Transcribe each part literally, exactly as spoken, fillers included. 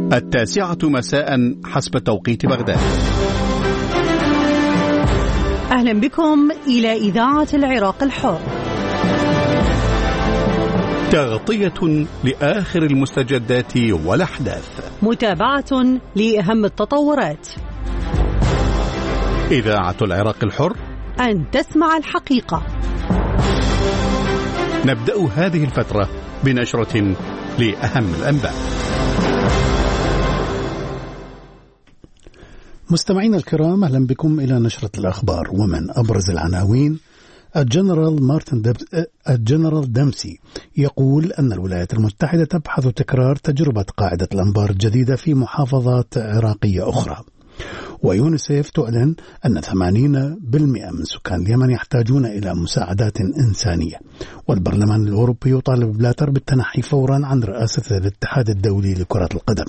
التاسعة مساء حسب توقيت بغداد. أهلا بكم إلى إذاعة العراق الحر، تغطية لآخر المستجدات والأحداث، متابعة لأهم التطورات. إذاعة العراق الحر، أن تسمع الحقيقة. نبدأ هذه الفترة بنشرة لأهم الأنباء. مستمعينا الكرام، أهلا بكم إلى نشرة الأخبار. ومن أبرز العناوين: الجنرال مارتن دب... الجنرال دمسي يقول أن الولايات المتحدة تبحث تكرار تجربة قاعدة الأنبار الجديدة في محافظات عراقية أخرى. ويونيسيف تعلن أن ثمانين بالمئة من سكان اليمن يحتاجون إلى مساعدات إنسانية. والبرلمان الأوروبي يطالب بلاتر بالتنحي فورا عن رئاسة الاتحاد الدولي لكرة القدم.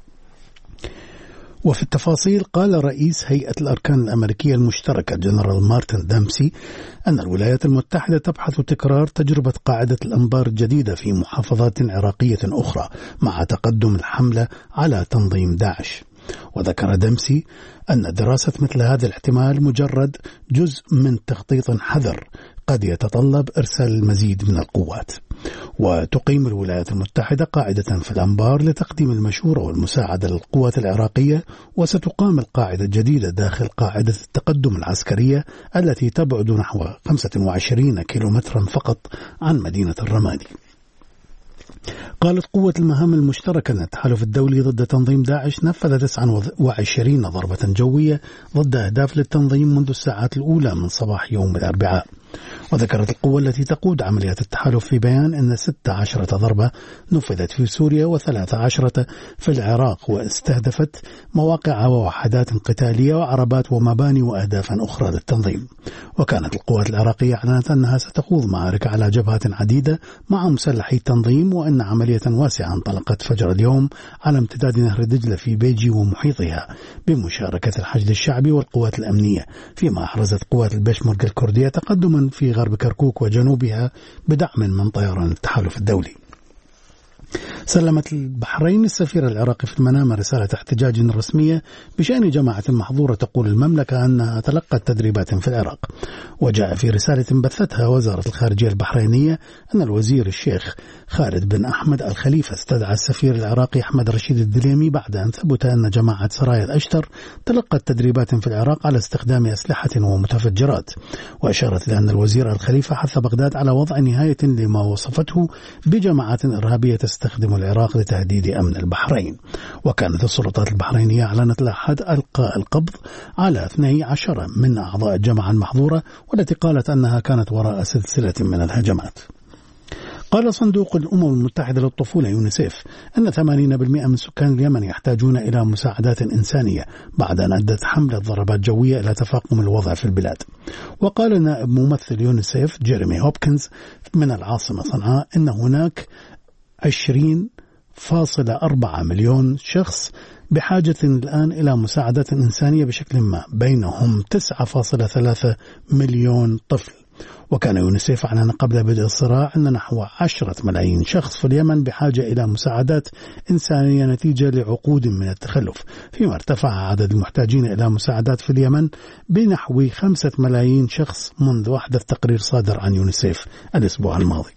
وفي التفاصيل، قال رئيس هيئة الأركان الأمريكية المشتركة جنرال مارتن دمسي أن الولايات المتحدة تبحث تكرار تجربة قاعدة الأنبار الجديدة في محافظات عراقية أخرى مع تقدم الحملة على تنظيم داعش. وذكر دمسي أن دراسة مثل هذا الاحتمال مجرد جزء من تخطيط حذر قد يتطلب إرسال المزيد من القوات. وتقيم الولايات المتحدة قاعدة في الأنبار لتقديم المشورة والمساعدة للقوات العراقية، وستقام القاعدة الجديدة داخل قاعدة التقدم العسكرية التي تبعد نحو خمسة وعشرين كيلومترا فقط عن مدينة الرمادي. قالت قوة المهام المشتركة أن التحالف الدولي ضد تنظيم داعش نفذ تسعة وعشرين ضربة جوية ضد أهداف للتنظيم منذ الساعات الأولى من صباح يوم الأربعاء. وذكرت القوة التي تقود عمليات التحالف في بيان أن ستة عشرة ضربة نفذت في سوريا وثلاثة عشرة في العراق، واستهدفت مواقع ووحدات قتالية وعربات ومباني وأهدافا أخرى للتنظيم. وكانت القوات العراقية أعلنت أنها ستخوض معارك على جبهات عديدة مع مسلحي التنظيم، وأن عملية واسعة انطلقت فجر اليوم على امتداد نهر دجلة في بيجي ومحيطها بمشاركة الحشد الشعبي والقوات الأمنية، فيما أحرزت قوات البشمرك الكردية تقدما في غرب كركوك وجنوبها بدعم من طيران التحالف الدولي. سلمت البحرين السفير العراقي في المنامة رسالة احتجاج رسمية بشأن جماعة محظورة تقول المملكة أنها تلقت تدريبات في العراق. وجاء في رسالة بثتها وزارة الخارجية البحرينية أن الوزير الشيخ خالد بن أحمد الخليفة استدعى السفير العراقي أحمد رشيد الدليمي بعد أن ثبت أن جماعة سرايا الأشتر تلقت تدريبات في العراق على استخدام أسلحة ومتفجرات. وأشارت إلى أن الوزير الخليفة حث بغداد على وضع نهاية لما وصفته بجماعات إرهابية تستخدم العراق لتهديد أمن البحرين. وكانت السلطات البحرينية أعلنت الأحد إلقاء القبض على اثني عشر من أعضاء الجماعة المحظورة، والتي قالت أنها كانت وراء سلسلة من الهجمات. قال صندوق الأمم المتحدة للطفولة يونيسيف أن ثمانين بالمئة من سكان اليمن يحتاجون إلى مساعدات إنسانية بعد أن أدت حملة ضربات جوية إلى تفاقم الوضع في البلاد. وقال نائب ممثل يونيسيف جيريمي هوبكنز من العاصمة صنعاء أن هناك عشرين فاصلة أربعة مليون شخص بحاجة الآن إلى مساعدات إنسانية بشكل ما، بينهم تسعة فاصلة ثلاثة مليون طفل. وكان يونيسيف أعلن قبل بدء الصراع أن نحو عشرة ملايين شخص في اليمن بحاجة إلى مساعدات إنسانية نتيجة لعقود من التخلف، فيما ارتفع عدد المحتاجين إلى مساعدات في اليمن بنحو خمسة ملايين شخص منذ أحدث تقرير صادر عن يونيسيف الأسبوع الماضي.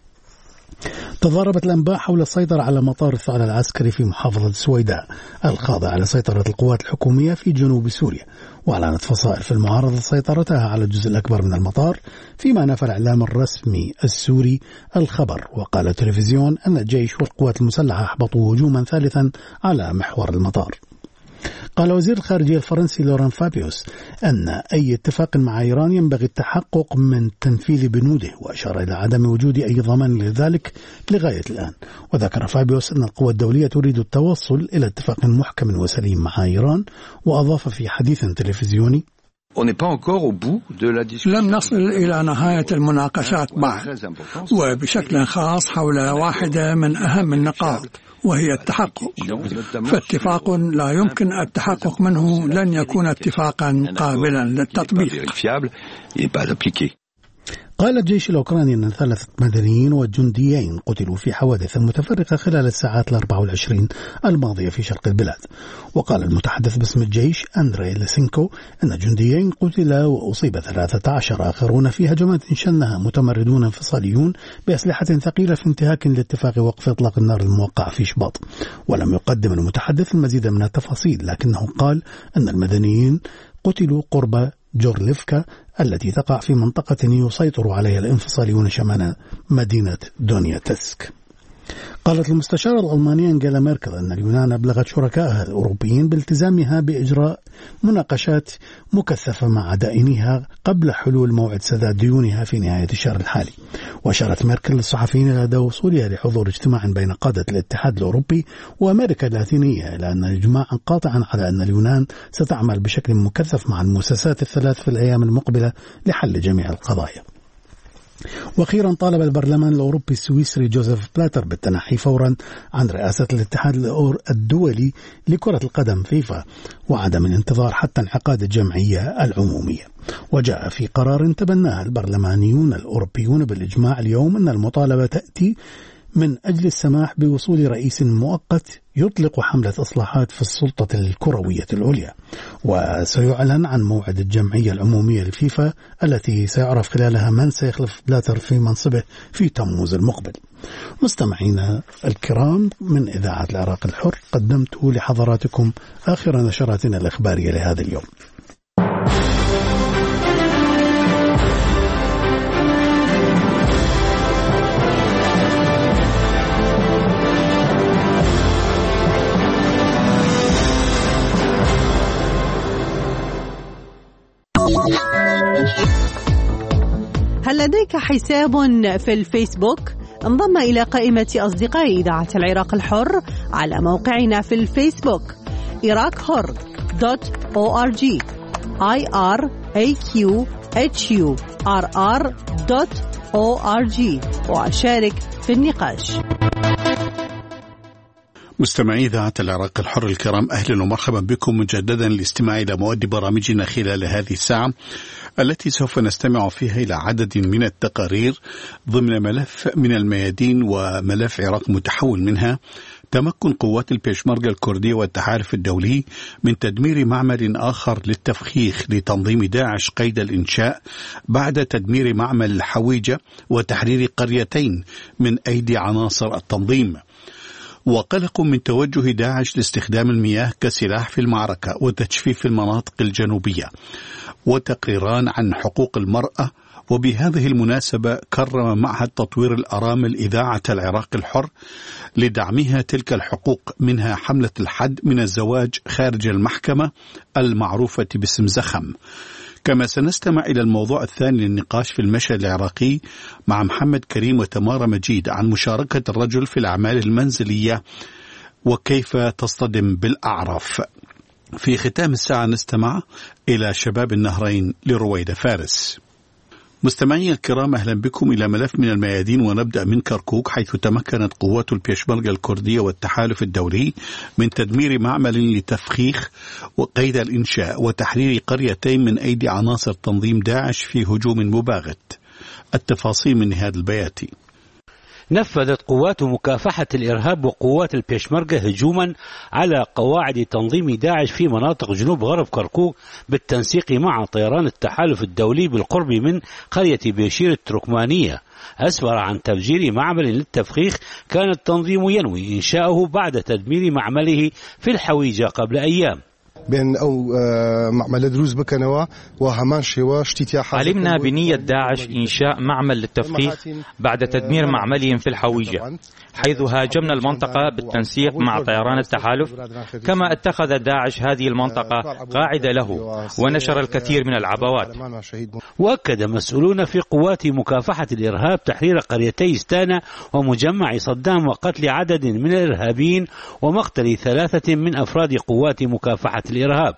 تضاربت الأنباء حول السيطرة على مطار الثأر العسكري في محافظة السويداء الخاضع لسيطرة القوات الحكومية في جنوب سوريا. وأعلنت فصائل في المعارضة سيطرتها على الجزء الأكبر من المطار، فيما نفى الإعلام الرسمي السوري الخبر. وقال التلفزيون أن الجيش والقوات المسلحة أحبطوا هجوما ثالثا على محور المطار. قال وزير الخارجية الفرنسي لوران فابيوس أن أي اتفاق مع إيران ينبغي التحقق من تنفيذ بنوده، وأشار إلى عدم وجود أي ضمان لذلك لغاية الآن. وذكر فابيوس أن القوى الدولية تريد التوصل إلى اتفاق محكم وسليم مع إيران. وأضاف في حديث تلفزيوني: لم نصل إلى نهاية المناقشات بعد، وبشكل خاص حول واحدة من أهم النقاط وهي التحقق. فاتفاق لا يمكن التحقق منه لن يكون اتفاقا قابلا للتطبيق. قال الجيش الأوكراني أن ثلاثة مدنيين وجنديين قتلوا في حوادث متفرقة خلال الساعات الأربع والعشرين الماضية في شرق البلاد. وقال المتحدث باسم الجيش أندري ليسينكو أن جنديين قتلا وأصيب ثلاثة عشر آخرون في هجمات شنها متمردون انفصاليون بأسلحة ثقيلة في انتهاك لاتفاق وقف إطلاق النار الموقع في شباط. ولم يقدم المتحدث المزيد من التفاصيل، لكنه قال أن المدنيين قتلوا قرب جورليفكا التي تقع في منطقة يسيطر عليها الانفصاليون شمال مدينة دونيتسك. قالت المستشارة الألمانية أنجيلا ميركل أن اليونان أبلغت شركائها الأوروبيين بالتزامها بإجراء مناقشات مكثفة مع دائنيها قبل حلول موعد سداد ديونها في نهاية الشهر الحالي. وأشارت ميركل للصحفيين إلى وصولها لحضور اجتماع بين قادة الاتحاد الأوروبي وأمريكا اللاتينية، إلى أن إجماعا قاطعا على أن اليونان ستعمل بشكل مكثف مع المؤسسات الثلاث في الأيام المقبلة لحل جميع القضايا. وأخيرا طالب البرلمان الأوروبي السويسري جوزيف بلاتر بالتنحي فورا عن رئاسة الاتحاد الدولي لكرة القدم فيفا وعدم الانتظار حتى انعقاد الجمعية العمومية. وجاء في قرار تبناه البرلمانيون الأوروبيون بالإجماع اليوم أن المطالبة تأتي من أجل السماح بوصول رئيس مؤقت يطلق حملة إصلاحات في السلطة الكروية العليا. وسيعلن عن موعد الجمعية العمومية للفيفا التي سيعرف خلالها من سيخلف بلاتر في منصبه في تموز المقبل. مستمعينا الكرام، من إذاعة العراق الحر قدمت لحضراتكم آخر نشراتنا الإخبارية لهذا اليوم. هل لديك حساب في الفيسبوك؟ انضم إلى قائمة أصدقاء إذاعة العراق الحر على موقعنا في الفيسبوك إيراك حر دوت أو آر جي I R A Q H U R R دوت أو آر جي وأشارك في النقاش. مستمعي إذاعة العراق الحر الكرام، أهلا ومرحبا بكم مجددا لاستماع إلى مواد برامجنا خلال هذه الساعة التي سوف نستمع فيها إلى عدد من التقارير ضمن ملف من الميادين وملف عراق متحول منها: تمكن قوات البيشمركة الكردية والتحالف الدولي من تدمير معمل آخر للتفخيخ لتنظيم داعش قيد الإنشاء بعد تدمير معمل الحويجة وتحرير قريتين من أيدي عناصر التنظيم. وقلق من توجه داعش لاستخدام المياه كسلاح في المعركة وتجفيف المناطق الجنوبية، وتقريران عن حقوق المرأة. وبهذه المناسبة كرم معهد تطوير الأرامل إذاعة العراق الحر لدعمها تلك الحقوق، منها حملة الحد من الزواج خارج المحكمة المعروفة باسم زخم. كما سنستمع إلى الموضوع الثاني للنقاش في المشهد العراقي مع محمد كريم وتمارا مجيد عن مشاركة الرجل في الأعمال المنزلية وكيف تصطدم بالأعراف. في ختام الساعة نستمع إلى شباب النهرين لرويدة فارس. مستمعي الكرام، أهلا بكم إلى ملف من الميادين، ونبدأ من كركوك، حيث تمكنت قوات البيشمركة الكردية والتحالف الدولي من تدمير معمل لتفخيخ وقيد الإنشاء وتحرير قريتين من أيدي عناصر تنظيم داعش في هجوم مباغت. التفاصيل من هذا البياتي. نفذت قوات مكافحة الإرهاب وقوات البيشمركة هجوما على قواعد تنظيم داعش في مناطق جنوب غرب كركوك بالتنسيق مع طيران التحالف الدولي بالقرب من قرية بيشير التركمانية، أسفر عن تفجير معمل للتفخيخ كان التنظيم ينوي إنشاؤه بعد تدمير معمله في الحويجة قبل أيام. بين أو معمل دروز بكنوا وهمان شوا شتيتيا. علمنا بنية داعش إنشاء معمل للتفخيخ بعد تدمير معملهم في الحويجة، حيث هاجمنا المنطقة بالتنسيق مع طيران التحالف. كما اتخذ داعش هذه المنطقة قاعدة له ونشر الكثير من العبوات. وأكد مسؤولون في قوات مكافحة الإرهاب تحرير قريتي ستانا ومجمع صدام وقتل عدد من الإرهابيين ومقتل ثلاثة من أفراد قوات مكافحة الإرهاب.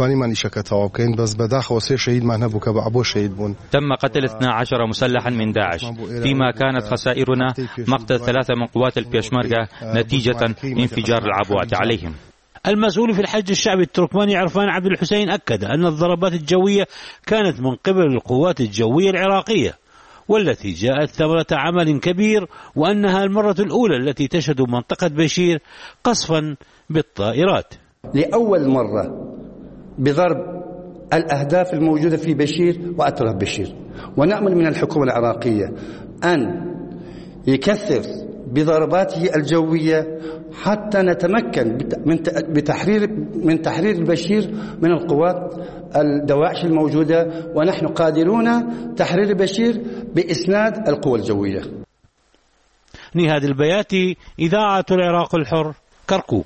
تم قتل اثني عشر مسلحا من داعش، فيما كانت خسائرنا مقتل ثلاثة من قوات البيشمركة نتيجة انفجار العبوات عليهم. المسؤول في الحج الشعبي التركماني عرفان عبد الحسين أكد أن الضربات الجوية كانت من قبل القوات الجوية العراقية، والتي جاءت ثمرة عمل كبير، وأنها المرة الأولى التي تشهد منطقة بشير قصفا بالطائرات. لأول مرة بضرب الأهداف الموجودة في بشير وأطراف بشير، ونأمل من الحكومة العراقية أن يكثر بضرباته الجوية حتى نتمكن من تحرير من تحرير البشير من القوات الدواعش الموجودة، ونحن قادرون تحرير بشير بإسناد القوى الجوية. نهاد البياتي، إذاعة العراق الحر، كركوك.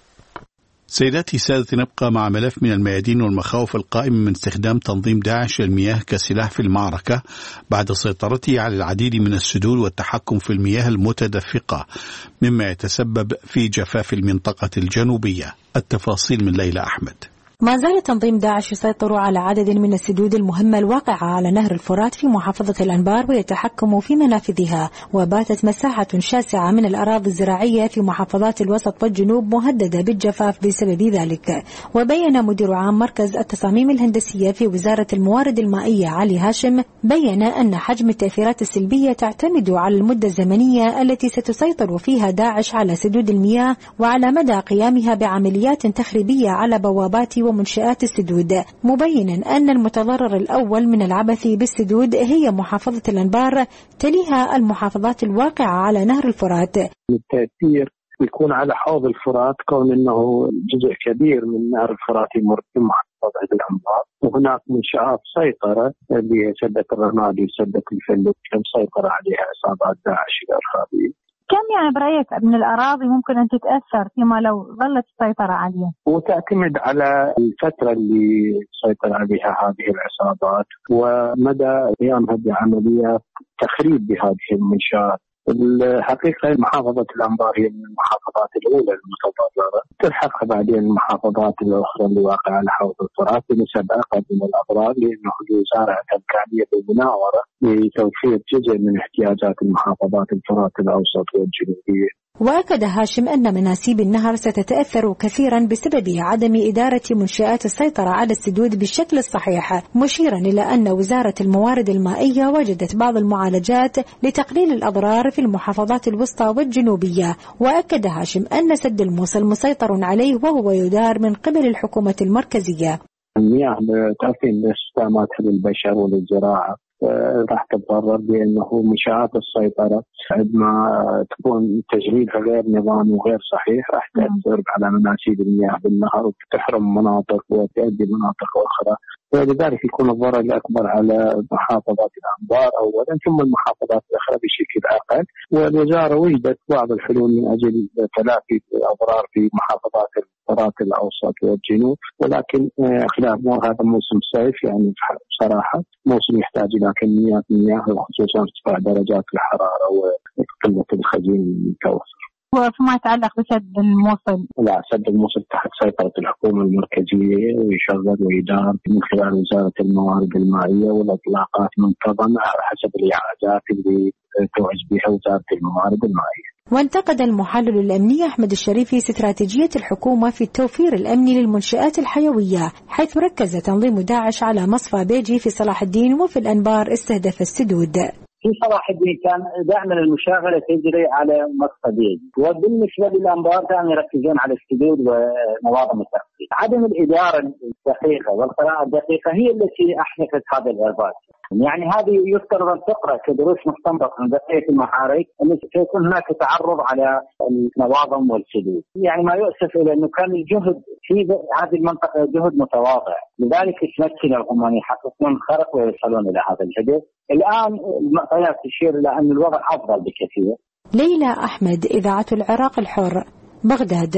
سيداتي سادتي، نبقى مع ملف من الميادين والمخاوف القائمة من استخدام تنظيم داعش للمياه كسلاح في المعركة بعد سيطرته على العديد من السدود والتحكم في المياه المتدفقة، مما يتسبب في جفاف المنطقة الجنوبية. التفاصيل من ليلى أحمد. ما زال تنظيم داعش يسيطر على عدد من السدود المهمة الواقعة على نهر الفرات في محافظة الأنبار ويتحكم في منافذها، وباتت مساحة شاسعة من الأراضي الزراعية في محافظات الوسط والجنوب مهددة بالجفاف بسبب ذلك. وبين مدير عام مركز التصاميم الهندسية في وزارة الموارد المائية علي هاشم بين أن حجم التأثيرات السلبية تعتمد على المدة الزمنية التي ستسيطر فيها داعش على سدود المياه وعلى مدى قيامها بعمليات تخريبية على بوابات ومنشآت السدود، مبينا أن المتضرر الأول من العبث بالسدود هي محافظة الأنبار، تليها المحافظات الواقعة على نهر الفرات. التأثير يكون على حوض الفرات كون أنه جزء كبير من نهر الفرات يمر في محافظة الأنبار، وهناك منشآت سيطرة بسدة الرمادي وسدة الفلك مسيطرة عليها عصابات داعش الإرهابية. كم يعني برأيك من الأراضي ممكن أن تتأثر فيما لو ظلت السيطرة عليها؟ وتعتمد على الفترة اللي سيطر عليها هذه العصابات ومدى قيامها بعمليات تخريب بهذه المنشآت. الحقيقة محافظة الأنبار هي من المحافظات الأولى المتضررة، تلحقها بعدين المحافظات الأخرى اللي واقعة على حوض الفرات بنسب أقل من الأضرار، لأنه الوزارة إمكانية بالمناورة لتوفير جزء من احتياجات المحافظات الفرات الأوسط والجنوبية. وأكد هاشم أن مناسيب النهر ستتأثر كثيرا بسبب عدم إدارة منشآت السيطرة على السدود بالشكل الصحيح، مشيرا إلى أن وزارة الموارد المائية وجدت بعض المعالجات لتقليل الأضرار في المحافظات الوسطى والجنوبية. وأكد هاشم أن سد الموصل مسيطر عليه وهو يدار من قبل الحكومة المركزية. المياه تأثير استخداماتها للبشر وللزراعة راح تتضرر بأنه منشآت السيطرة عندما تكون تجريدها غير نظامي وغير صحيح راح تأثر على مناسيب المياه بالنهر وتحرم مناطق وتؤدي مناطق أخرى، ولذلك يكون الضرر الأكبر على محافظات الأنبار أولا ثم المحافظات الأخرى بشكل أقل. والوزارة وجدت بعض الحلول من أجل تلافي الأضرار في محافظات الفرات الأوسط والجنوب، ولكن خلال هذا موسم الصيف يعني بصراحة موسم يحتاج إلى كميات مياه وخصوصا ارتفاع درجات الحرارة وقلة الخزين المتوفر. وفيما يتعلق بسد الموصل، لا سد الموصل تحت سيطرة الحكومة المركزية ويشغل ويدار من خلال وزارة الموارد المائية، والإطلاقات منتظمة على حسب الإعادات اللي توعز بها وزارة الموارد المائية. وانتقد المحلل الأمني أحمد الشريفي استراتيجية الحكومة في التوفير الأمني للمنشآت الحيوية، حيث ركز تنظيم داعش على مصفى بيجي في صلاح الدين وفي الأنبار استهدف السدود. في صلاح الدين كان دائما المشاغله تجري على مصفى بيجي، وبالنسبه للانبار كانوا يركزون على السدود ونواظم التخطيط. عدم الاداره الدقيقه والقراءه الدقيقه هي التي احدثت هذا الارباك. يعني هذه يفترض ان تقرا كدروس مستنبطه من بقيه المحارق ان سيكون هناك تعرض على النواظم والسدود. يعني ما يؤسف الى انه كان الجهد في هذه المنطقه جهد متواضع، لذلك تمكن العمان يحققون خرق ويوصلون الى هذا الهدف. الان المعطيات تشير الى ان الوضع افضل بكثير. ليلى احمد، اذاعه العراق الحر، بغداد.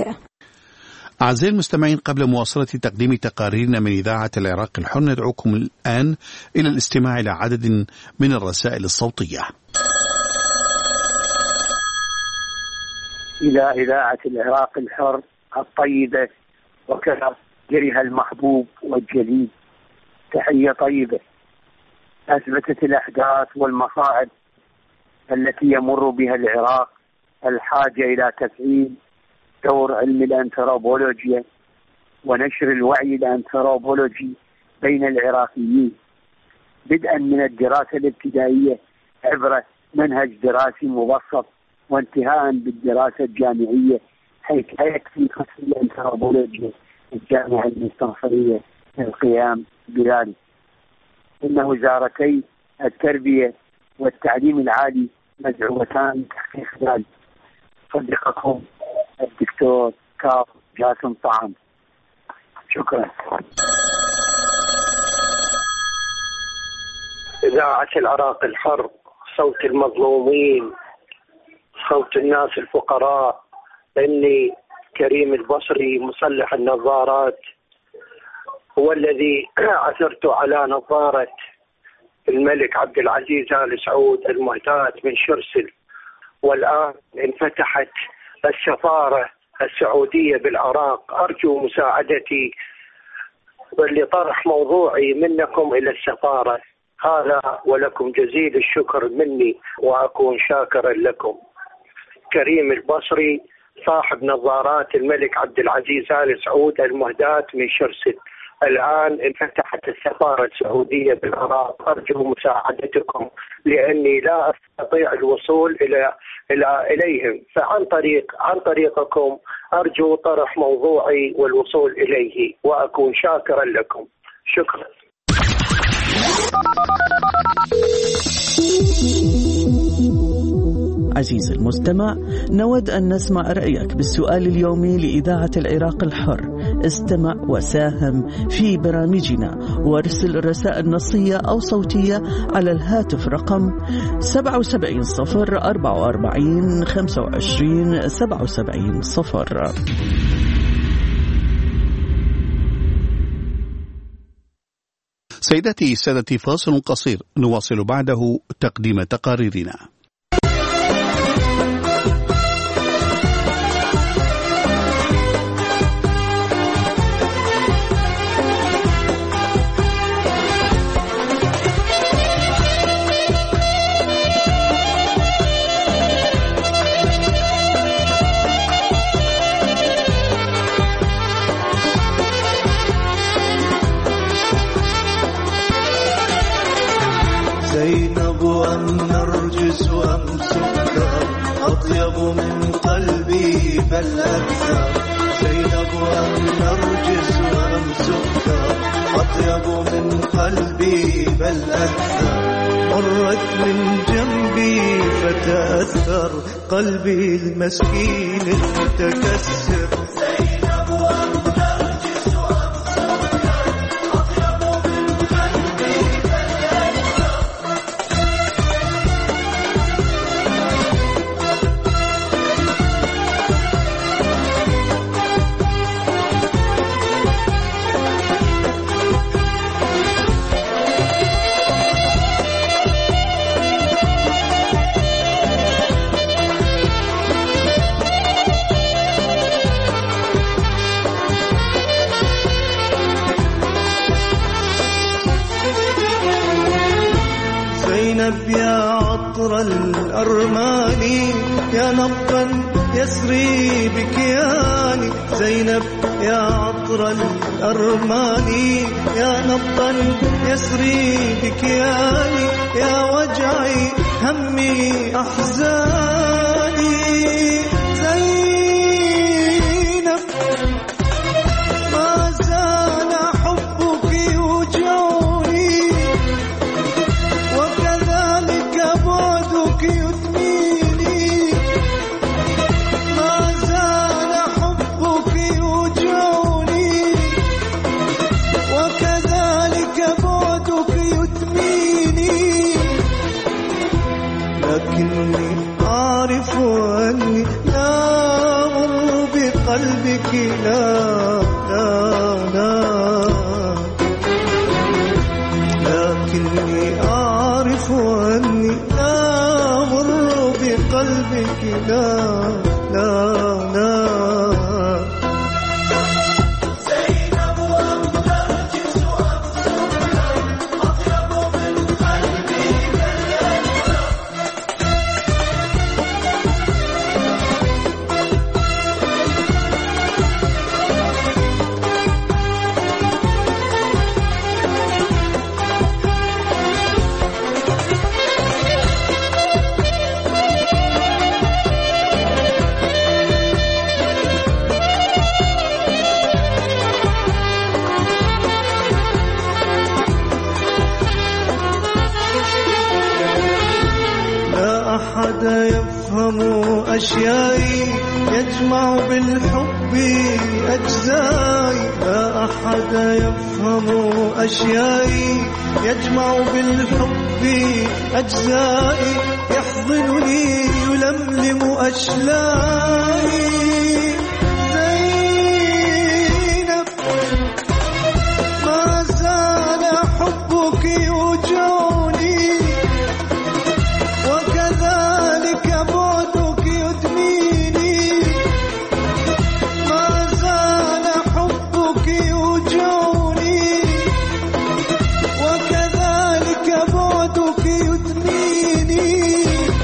أعزائي المستمعين، قبل مواصلة تقديم تقاريرنا من إذاعة العراق الحر ندعوكم الآن إلى الاستماع إلى عدد من الرسائل الصوتية. إلى إذاعة العراق الحر الطيبة وكذا جريها المحبوب والجليل، تحية طيبة. أثبتت الأحداث والمصائب التي يمر بها العراق الحاجة إلى تفعيل دور علم الأنثروبولوجيا ونشر الوعي الأنثروبولوجي بين العراقيين، بدءا من الدراسة الابتدائية عبر منهج دراسي مبسط وانتهاء بالدراسة الجامعية، حيث لا يكفي قسم الأنثروبولوجيا الجامعة المستنصرية للقيام بذلك. إن وزارتي التربية والتعليم العالي مدعوتان لتحقيق ذلك. صديقكم الدكتور كاظم جاسم طعم. شكرا. إذاعة العراق الحر، صوت المظلومين، صوت الناس الفقراء. إني كريم البصري مصلح النظارات هو الذي عثرت على نظارة الملك عبد العزيز آل سعود المهداة من شرسل، والآن انفتحت السفارة السعودية بالعراق. أرجو مساعدتي لطرح موضوعي منكم إلى السفارة. هذا ولكم جزيل الشكر مني وأكون شاكرا لكم. كريم البصري صاحب نظارات الملك عبد العزيز آل سعود المهداة من شرسل. الآن انفتحت السفارة السعودية بالعراق. أرجو مساعدتكم لأني لا أستطيع الوصول إلى إلى إليهم، فعن طريق عن طريقكم أرجو طرح موضوعي والوصول إليه وأكون شاكرا لكم. شكرا. عزيزي المستمع، نود أن نسمع رأيك بالسؤال اليومي لإذاعة العراق الحر. استمع وساهم في برامجنا وارسل رسائل نصية أو صوتية على الهاتف رقم سبعة سبعة صفر أربعة أربعين خمسة وعشرين سبعة وسبعين صفر. سيداتي سادتي، فاصل قصير نواصل بعده تقديم تقاريرنا. زينب أم نرجس أم سكر أطيب من قلبي بل أكثر. زينب أم نرجس أم سكر أطيب من قلبي بل أكثر. مرت من جنبي فتأثر قلبي المسكين المتكسر. زينب أم نرجس أم سكر أطيب من قلبي بل أكثر. زينب يا عطر الأرماني يا نبضا يسري بكياني. زينب يا عطر الأرماني يا نبضا يسري بكياني. يا وجعي همي أحزاني. زينب ما زال حبك يوجعني وكذلك بعدك يدميني. ما زال حبك يوجعني وكذلك بعدك يدميني. لكني أعرف أني لا أمر بقلبك لا لا لا. لكني أعرف أني لا أمر بقلبك لا لا لا. زينب أم نرجس أم سكر أطيب من قلبي بل أكثر. أشيائي يجمع بالحب أجزائي لا أحد يفهم أشيائي يجمع بالحب أجزائي يحضنني يلملم أشلائي زينب ما زال حبك يوجعني وكذلك بعدك يدميني ما زال حبك يوجعني وكذلك بعدك يدميني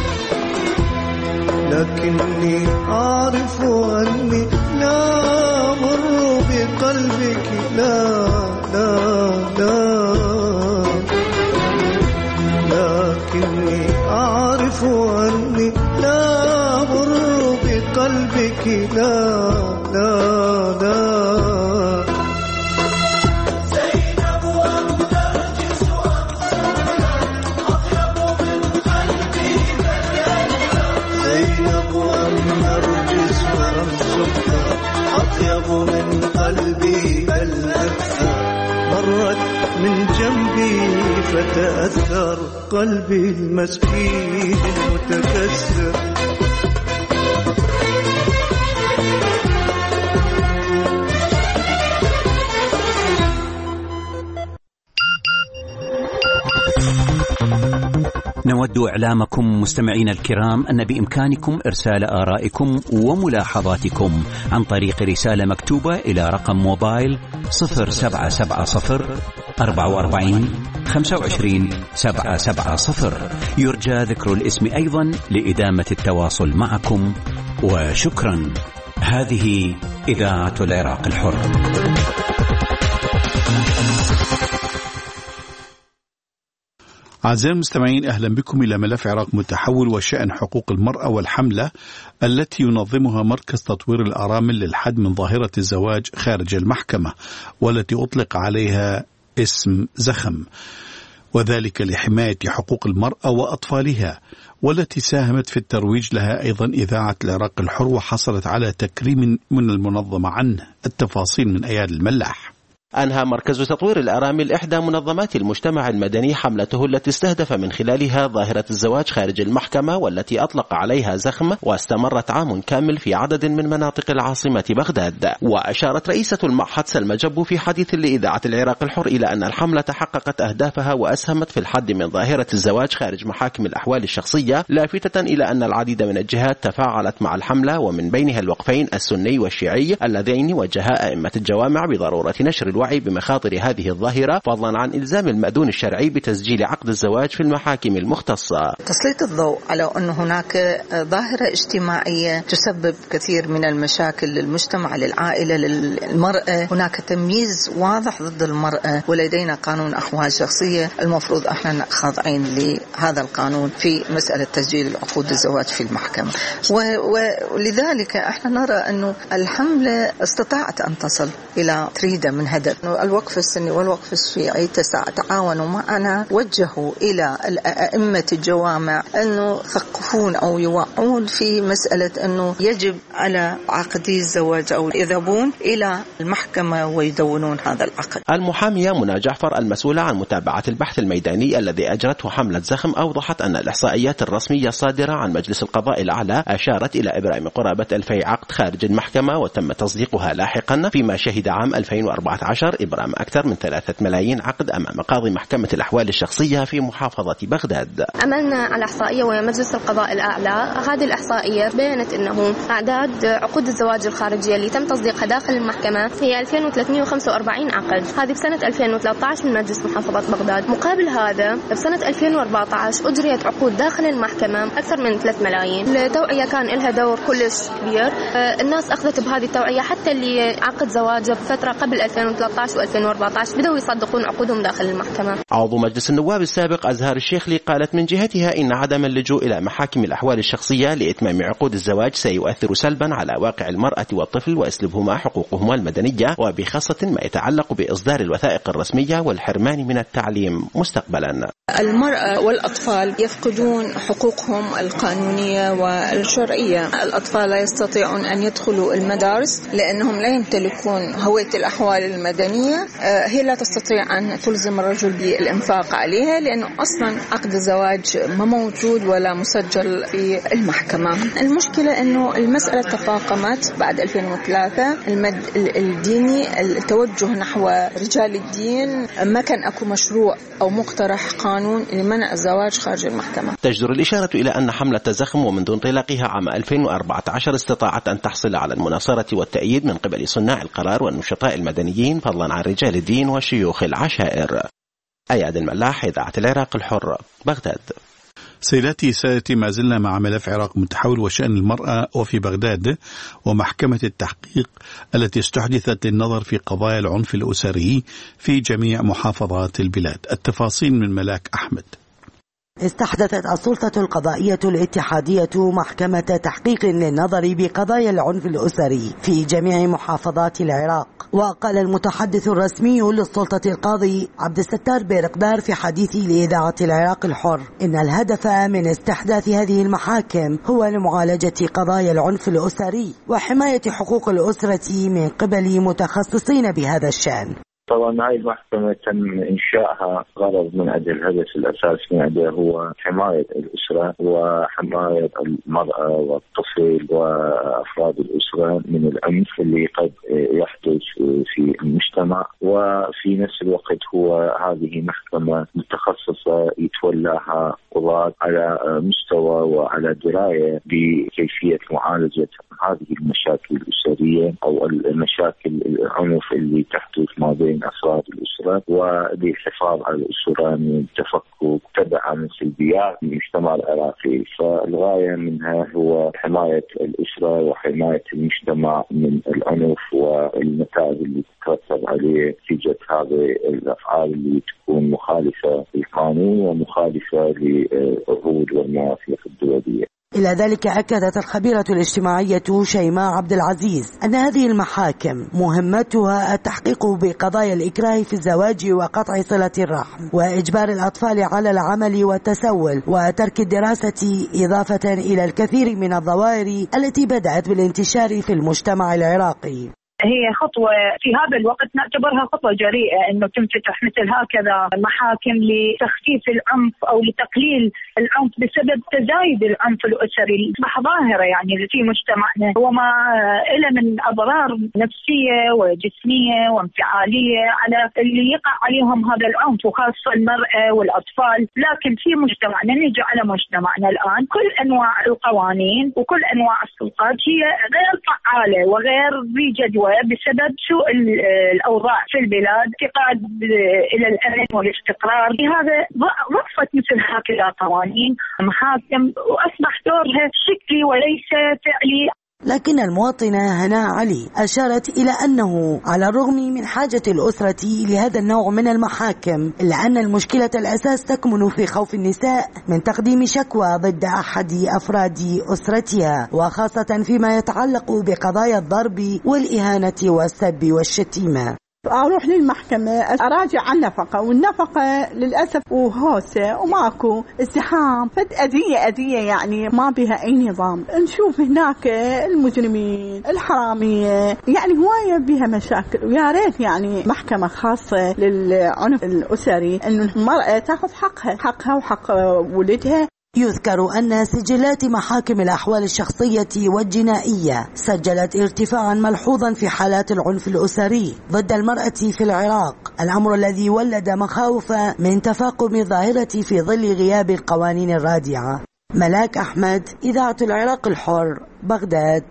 لكني أعرف أني لا أمر بقلبك لا لا لا لكني أعرف أني لا أمر بقلبك لا لا لا أطيب من قلبي بل أكثر مرت من جنبي فتأثر قلبي المسكين المتكسر نود إعلامكم مستمعينا الكرام أن بإمكانكم إرسال آرائكم وملاحظاتكم عن طريق رسالة مكتوبة إلى رقم موبايل صفر سبعة سبعة صفر أربعة وأربعين خمسة وعشرين سبعة سبعة صفر. يرجى ذكر الاسم أيضا لإدامة التواصل معكم، وشكرا. هذه إذاعة العراق الحر. أعزائي المستمعين، أهلا بكم إلى ملف عراق متحول وشأن حقوق المرأة والحملة التي ينظمها مركز تطوير الأرامل للحد من ظاهرة الزواج خارج المحكمة، والتي أطلق عليها اسم زخم، وذلك لحماية حقوق المرأة وأطفالها، والتي ساهمت في الترويج لها أيضا إذاعة العراق الحر، وحصلت على تكريم من المنظمة عنه. التفاصيل من أياد الملاح. أنهى مركز تطوير الأرامل إحدى منظمات المجتمع المدني حملته التي استهدف من خلالها ظاهرة الزواج خارج المحكمة، والتي أطلق عليها زخم، واستمرت عام كامل في عدد من مناطق العاصمة بغداد. وأشارت رئيسة المعهد سلمى جبو في حديث لإذاعة العراق الحر إلى أن الحملة حققت أهدافها وأسهمت في الحد من ظاهرة الزواج خارج محاكم الأحوال الشخصية، لافتة إلى أن العديد من الجهات تفاعلت مع الحملة، ومن بينها الوقفين السني والشيعي اللذين وجها أئمة الجوامع بضرورة نشر الوعي بمخاطر هذه الظاهرة، فضلا عن إلزام المأذون الشرعي بتسجيل عقد الزواج في المحاكم المختصة. تسليط الضوء على أن هناك ظاهرة اجتماعية تسبب كثير من المشاكل للمجتمع، للعائلة، للمرأة. هناك تمييز واضح ضد المرأة، ولدينا قانون أحوال شخصية المفروض احنا خاضعين لهذا القانون في مسألة تسجيل عقود الزواج في المحكمة. ولذلك احنا نرى أنه الحملة استطاعت أن تصل إلى تريد من هدف. الوقف السني والوقف الشيعي تعاونوا معنا، وجهوا إلى أئمة الجوامع أنه يثقفون أو يوعون في مسألة أنه يجب على عقدي الزواج أو يذهبون إلى المحكمة ويدونون هذا العقد. المحامية منى جعفر المسؤولة عن متابعة البحث الميداني الذي أجرته حملة زخم أوضحت أن الإحصائيات الرسمية الصادرة عن مجلس القضاء الأعلى أشارت إلى إبرام قرابة ألفي عقد خارج المحكمة، وتم تصديقها لاحقا، فيما شهد عام ألفين وأربعة عشر إبرام أكثر من ثلاثة ملايين عقد أمام قاضي محكمة الأحوال الشخصية في محافظة بغداد. عملنا على إحصائية ويا مجلس القضاء الأعلى. هذه الإحصائية بينت أنه أعداد عقود الزواج الخارجية اللي تم تصديقها داخل المحكمة هي ألفين وثلاثمئة وخمسة وأربعين عقد، هذه بسنة ألفين وثلاثة عشر من مجلس محافظة بغداد. مقابل هذا بسنة ألفين وأربعة عشر أجريت عقود داخل المحكمة أكثر من ثلاثة ملايين. التوعية كان لها دور كلش كبير، الناس أخذت بهذه التوعية، حتى اللي عقد زواجه بفترة قبل ألفين وثلاثة وثلاثة عشر وألفين وأربعة عشر بدأوا يصدقون عقودهم داخل المحكمة. عضو مجلس النواب السابق أزهار الشيخلي قالت من جهتها إن عدم اللجوء إلى محاكم الأحوال الشخصية لإتمام عقود الزواج سيؤثر سلبا على واقع المرأة والطفل ويسلبهما حقوقهما المدنية، وبخاصة ما يتعلق بإصدار الوثائق الرسمية والحرمان من التعليم مستقبلا. المرأة والأطفال يفقدون حقوقهم القانونية والشرعية. الأطفال لا يستطيعون أن يدخلوا المدارس لأنهم لا يمتلكون هوية الأحوال المدنية. هي لا تستطيع أن تلزم الرجل بالإنفاق عليها لأنه أصلا عقد الزواج ما موجود ولا مسجل في المحكمة. المشكلة أنه المسألة تفاقمت بعد ألفين وثلاثة. المد الديني التوجه نحو رجال الدين ما كان أكو مشروع أو مقترح قانون لمنع الزواج خارج المحكمة. تجدر الإشارة إلى أن حملة زخم ومنذ انطلاقها عام ألفين وأربعة عشر استطاعت أن تحصل على المناصرة والتأييد من قبل صناع القرار والنشطاء المدنيين فضلا عن رجال الدين وشيوخ العشائر. أياد الملاح، إذاعة العراق الحر، بغداد. سيداتي سادتي، ما زلنا مع ملف عراق متحول وشأن المرأة وفي بغداد ومحكمة التحقيق التي استحدثت للنظر في قضايا العنف الأسري في جميع محافظات البلاد. التفاصيل من ملاك أحمد. استحدثت السلطة القضائية الاتحادية محكمة تحقيق للنظر بقضايا العنف الأسري في جميع محافظات العراق. وقال المتحدث الرسمي للسلطة القاضي عبد الستار بيرقدار في حديثه لإذاعة العراق الحر إن الهدف من استحداث هذه المحاكم هو لمعالجة قضايا العنف الأسري وحماية حقوق الأسرة من قبل متخصصين بهذا الشأن. طبعا هاي المحكمة تم إنشائها غرض من أجل الهدف الأساسي من أجل هو حماية الأسرة وحماية المرأة والطفل وأفراد الأسرة من العنف اللي قد يحدث في المجتمع. وفي نفس الوقت هو هذه محكمة متخصصة يتولاها قضاة على مستوى وعلى دراية بكيفية معالجة هذه المشاكل الأسرية أو المشاكل العنف اللي تحدث ما بين أفراد الأسرة وبالحفاظ على الأسرة من التفكك تبع من سلبيات المجتمع العراقي. فالغاية منها هو حماية الأسرة وحماية المجتمع من العنف والنتائج اللي تترتب عليه نتيجة هذه الأفعال اللي تكون مخالفة للقانون ومخالفة للعهود والمواثيق الدولية. إلى ذلك أكدت الخبيرة الاجتماعية شيماء عبد العزيز أن هذه المحاكم مهمتها التحقيق بقضايا الإكراه في الزواج وقطع صلة الرحم وإجبار الأطفال على العمل والتسول وترك الدراسة، إضافة إلى الكثير من الظواهر التي بدأت بالانتشار في المجتمع العراقي. هي خطوة في هذا الوقت نعتبرها خطوة جريئة إنه تنفتح مثل هكذا محاكم لتخفيف العنف أو لتقليل العنف بسبب تزايد العنف الأسري اللي أصبح ظاهرة يعني في مجتمعنا وما إلى من أضرار نفسية وجسمية وانفعالية على اللي يقع عليهم هذا العنف وخاصة المرأة والأطفال. لكن في مجتمعنا نيجي على مجتمعنا الآن كل أنواع القوانين وكل أنواع السلطات هي غير فعالة وغير ذي جدوى بسبب سوء الأوضاع في البلاد، افتقاد إلى الأمن والاستقرار. لهذا ضعفت مثل هكذا قوانين محاكم وأصبح دورها شكلي وليس فعلي. لكن المواطنة هناء علي أشارت إلى أنه على الرغم من حاجة الأسرة لهذا النوع من المحاكم إلا أن المشكلة الأساس تكمن في خوف النساء من تقديم شكوى ضد أحد أفراد أسرتها، وخاصة فيما يتعلق بقضايا الضرب والإهانة والسب والشتيمة. أروح للمحكمة أراجع عن نفقة والنفقة للأسف وهوسة وماكو ازدحام فد أذية أذية يعني ما بها أي نظام. نشوف هناك المجرمين الحرامية يعني هواية بها مشاكل ويا ريت يعني محكمة خاصة للعنف الأسري إنه المرأة تأخذ حقها حقها وحق ولدها. يذكر أن سجلات محاكم الأحوال الشخصية والجنائية سجلت ارتفاعا ملحوظا في حالات العنف الأسري ضد المرأة في العراق، الأمر الذي ولد مخاوف من تفاقم الظاهرة في ظل غياب القوانين الرادعة. ملاك أحمد، إذاعة العراق الحر، بغداد.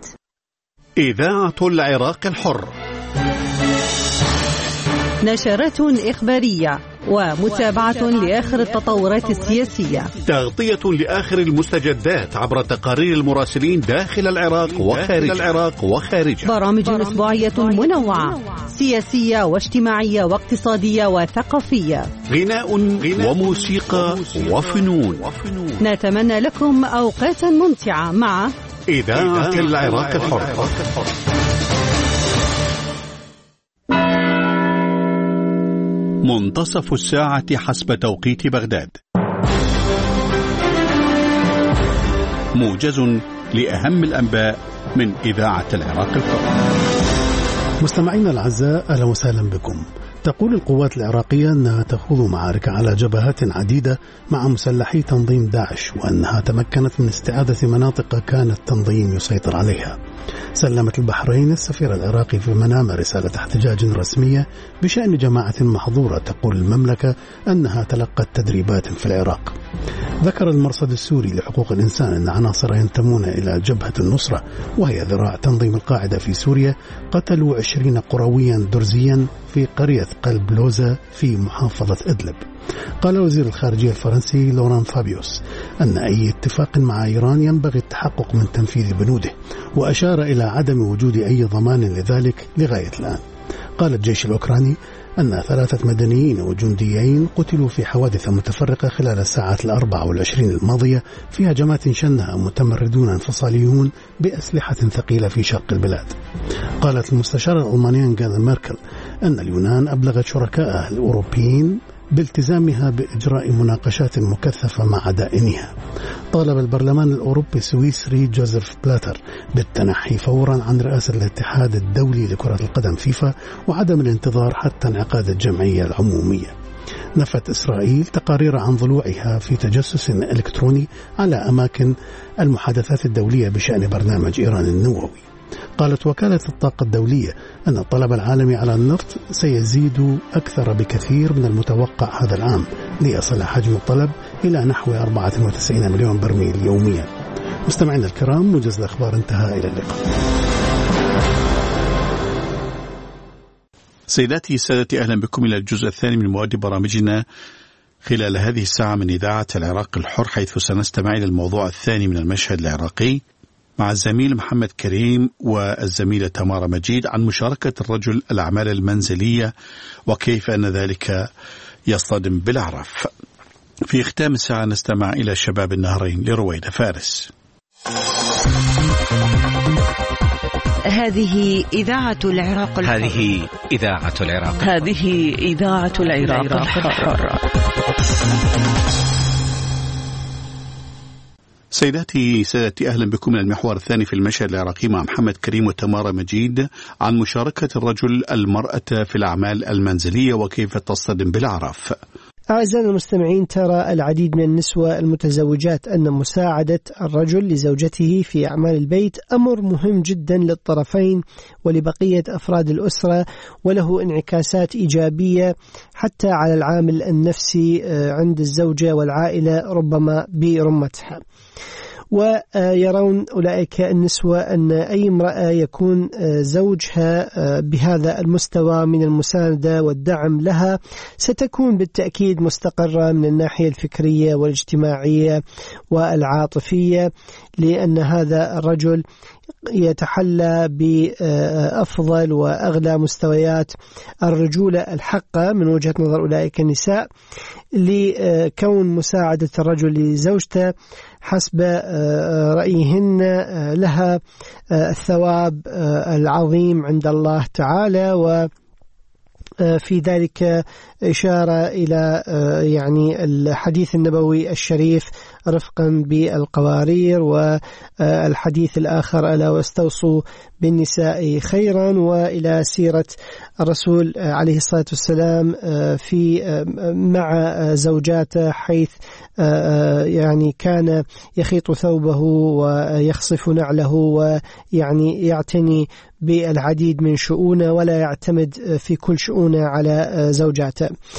إذاعة العراق الحر، نشرة إخبارية ومتابعة لآخر التطورات السياسية، تغطية لآخر المستجدات عبر تقارير المراسلين داخل العراق وخارج العراق وخارجه، برامج أسبوعية منوعة سياسية واجتماعية واقتصادية وثقافية، غناء, غناء وموسيقى وفنون. نتمنى لكم أوقاتا ممتعة مع إذاعة العراق الحر. منتصف الساعة حسب توقيت بغداد. موجز لأهم الأنباء من إذاعة العراق الحر. مستمعينا الأعزاء، أهلا وسهلا بكم. تقول القوات العراقية أنها تخوض معارك على جبهات عديدة مع مسلحي تنظيم داعش، وأنها تمكنت من استعادة مناطق كان التنظيم يسيطر عليها. سلمت البحرين السفير العراقي في منامة رسالة احتجاج رسمية بشأن جماعة محظورة تقول المملكة أنها تلقت تدريبات في العراق. ذكر المرصد السوري لحقوق الإنسان أن عناصر ينتمون إلى جبهة النصرة، وهي ذراع تنظيم القاعدة في سوريا، قتلوا عشرين قرويا درزيا في قرية قلب لوزة في محافظة إدلب. قال وزير الخارجية الفرنسي لوران فابيوس أن أي اتفاق مع إيران ينبغي التحقق من تنفيذ بنوده، وأشار إلى عدم وجود أي ضمان لذلك لغاية الآن. قال الجيش الأوكراني أن ثلاثة مدنيين وجنديين قتلوا في حوادث متفرقة خلال الساعات الأربع والعشرين الماضية في هجمات شنها متمردون انفصاليون بأسلحة ثقيلة في شرق البلاد. قالت المستشارة الألمانية أنجيلا ميركل أن اليونان أبلغت شركائها الأوروبيين بالتزامها بإجراء مناقشات مكثفة مع دائنها. طالب البرلمان الأوروبي السويسري جوزيف بلاتر بالتنحي فورا عن رئاسة الاتحاد الدولي لكرة القدم فيفا وعدم الانتظار حتى انعقاد الجمعية العمومية. نفت إسرائيل تقارير عن ضلوعها في تجسس إلكتروني على أماكن المحادثات الدولية بشأن برنامج إيران النووي. قالت وكالة الطاقة الدولية أن الطلب العالمي على النفط سيزيد أكثر بكثير من المتوقع هذا العام، ليصل حجم الطلب إلى نحو أربعة وتسعين مليون برميل يوميا. مستمعينا الكرام، موجز الأخبار انتهى، إلى اللقاء. سيداتي سادتي، أهلا بكم إلى الجزء الثاني من مواد برامجنا خلال هذه الساعة من إذاعة العراق الحر، حيث سنستمع إلى الموضوع الثاني من المشهد العراقي مع الزميل محمد كريم والزميلة تمارا مجيد عن مشاركة الرجل الأعمال المنزلية وكيف أن ذلك يصطدم بالأعراف. في ختام الساعة نستمع إلى شباب النهرين لرويدة فارس. هذه إذاعة العراق الحر. هذه إذاعة العراق هذه إذاعة العراق الحر. سيداتي سادتي، أهلا بكم من المحور الثاني في المشهد العراقي مع محمد كريم وتمارا مجيد عن مشاركة الرجل المرأة في الأعمال المنزلية وكيف تصطدم بالأعراف. أعزائنا المستمعين، ترى العديد من النسوة المتزوجات أن مساعدة الرجل لزوجته في أعمال البيت أمر مهم جدا للطرفين ولبقية أفراد الأسرة، وله انعكاسات إيجابية حتى على العامل النفسي عند الزوجة والعائلة ربما برمتها. ويرون أولئك النسوة أن أي امرأة يكون زوجها بهذا المستوى من المساندة والدعم لها ستكون بالتأكيد مستقرة من الناحية الفكرية والاجتماعية والعاطفية، لأن هذا الرجل يتحلى بأفضل وأغلى مستويات الرجولة الحقة من وجهة نظر أولئك النساء، لكون مساعدة الرجل لزوجته حسب رأيهن لها الثواب العظيم عند الله تعالى. و في ذلك إشارة إلى يعني الحديث النبوي الشريف رفقا بالقوارير، والحديث الآخر ألا واستوصوا بالنساء خيرا، وإلى سيرة الرسول عليه الصلاة والسلام في مع زوجاته، حيث يعني كان يخيط ثوبه ويخصف نعله ويعني يعتني بالعديد من شؤونه ولا يعتمد في كل شؤونه على زوجاته.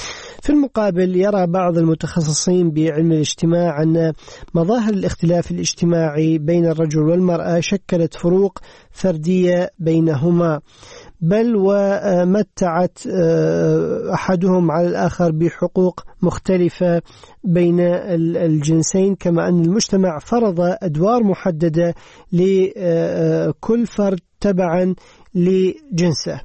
في المقابل يرى بعض المتخصصين بعلم الاجتماع أن مظاهر الاختلاف الاجتماعي بين الرجل والمرأة شكلت فروق فردية بينهما، بل ومتعت أحدهم على الآخر بحقوق مختلفة بين الجنسين، كما أن المجتمع فرض أدوار محددة لكل فرد تبعا لجنسه.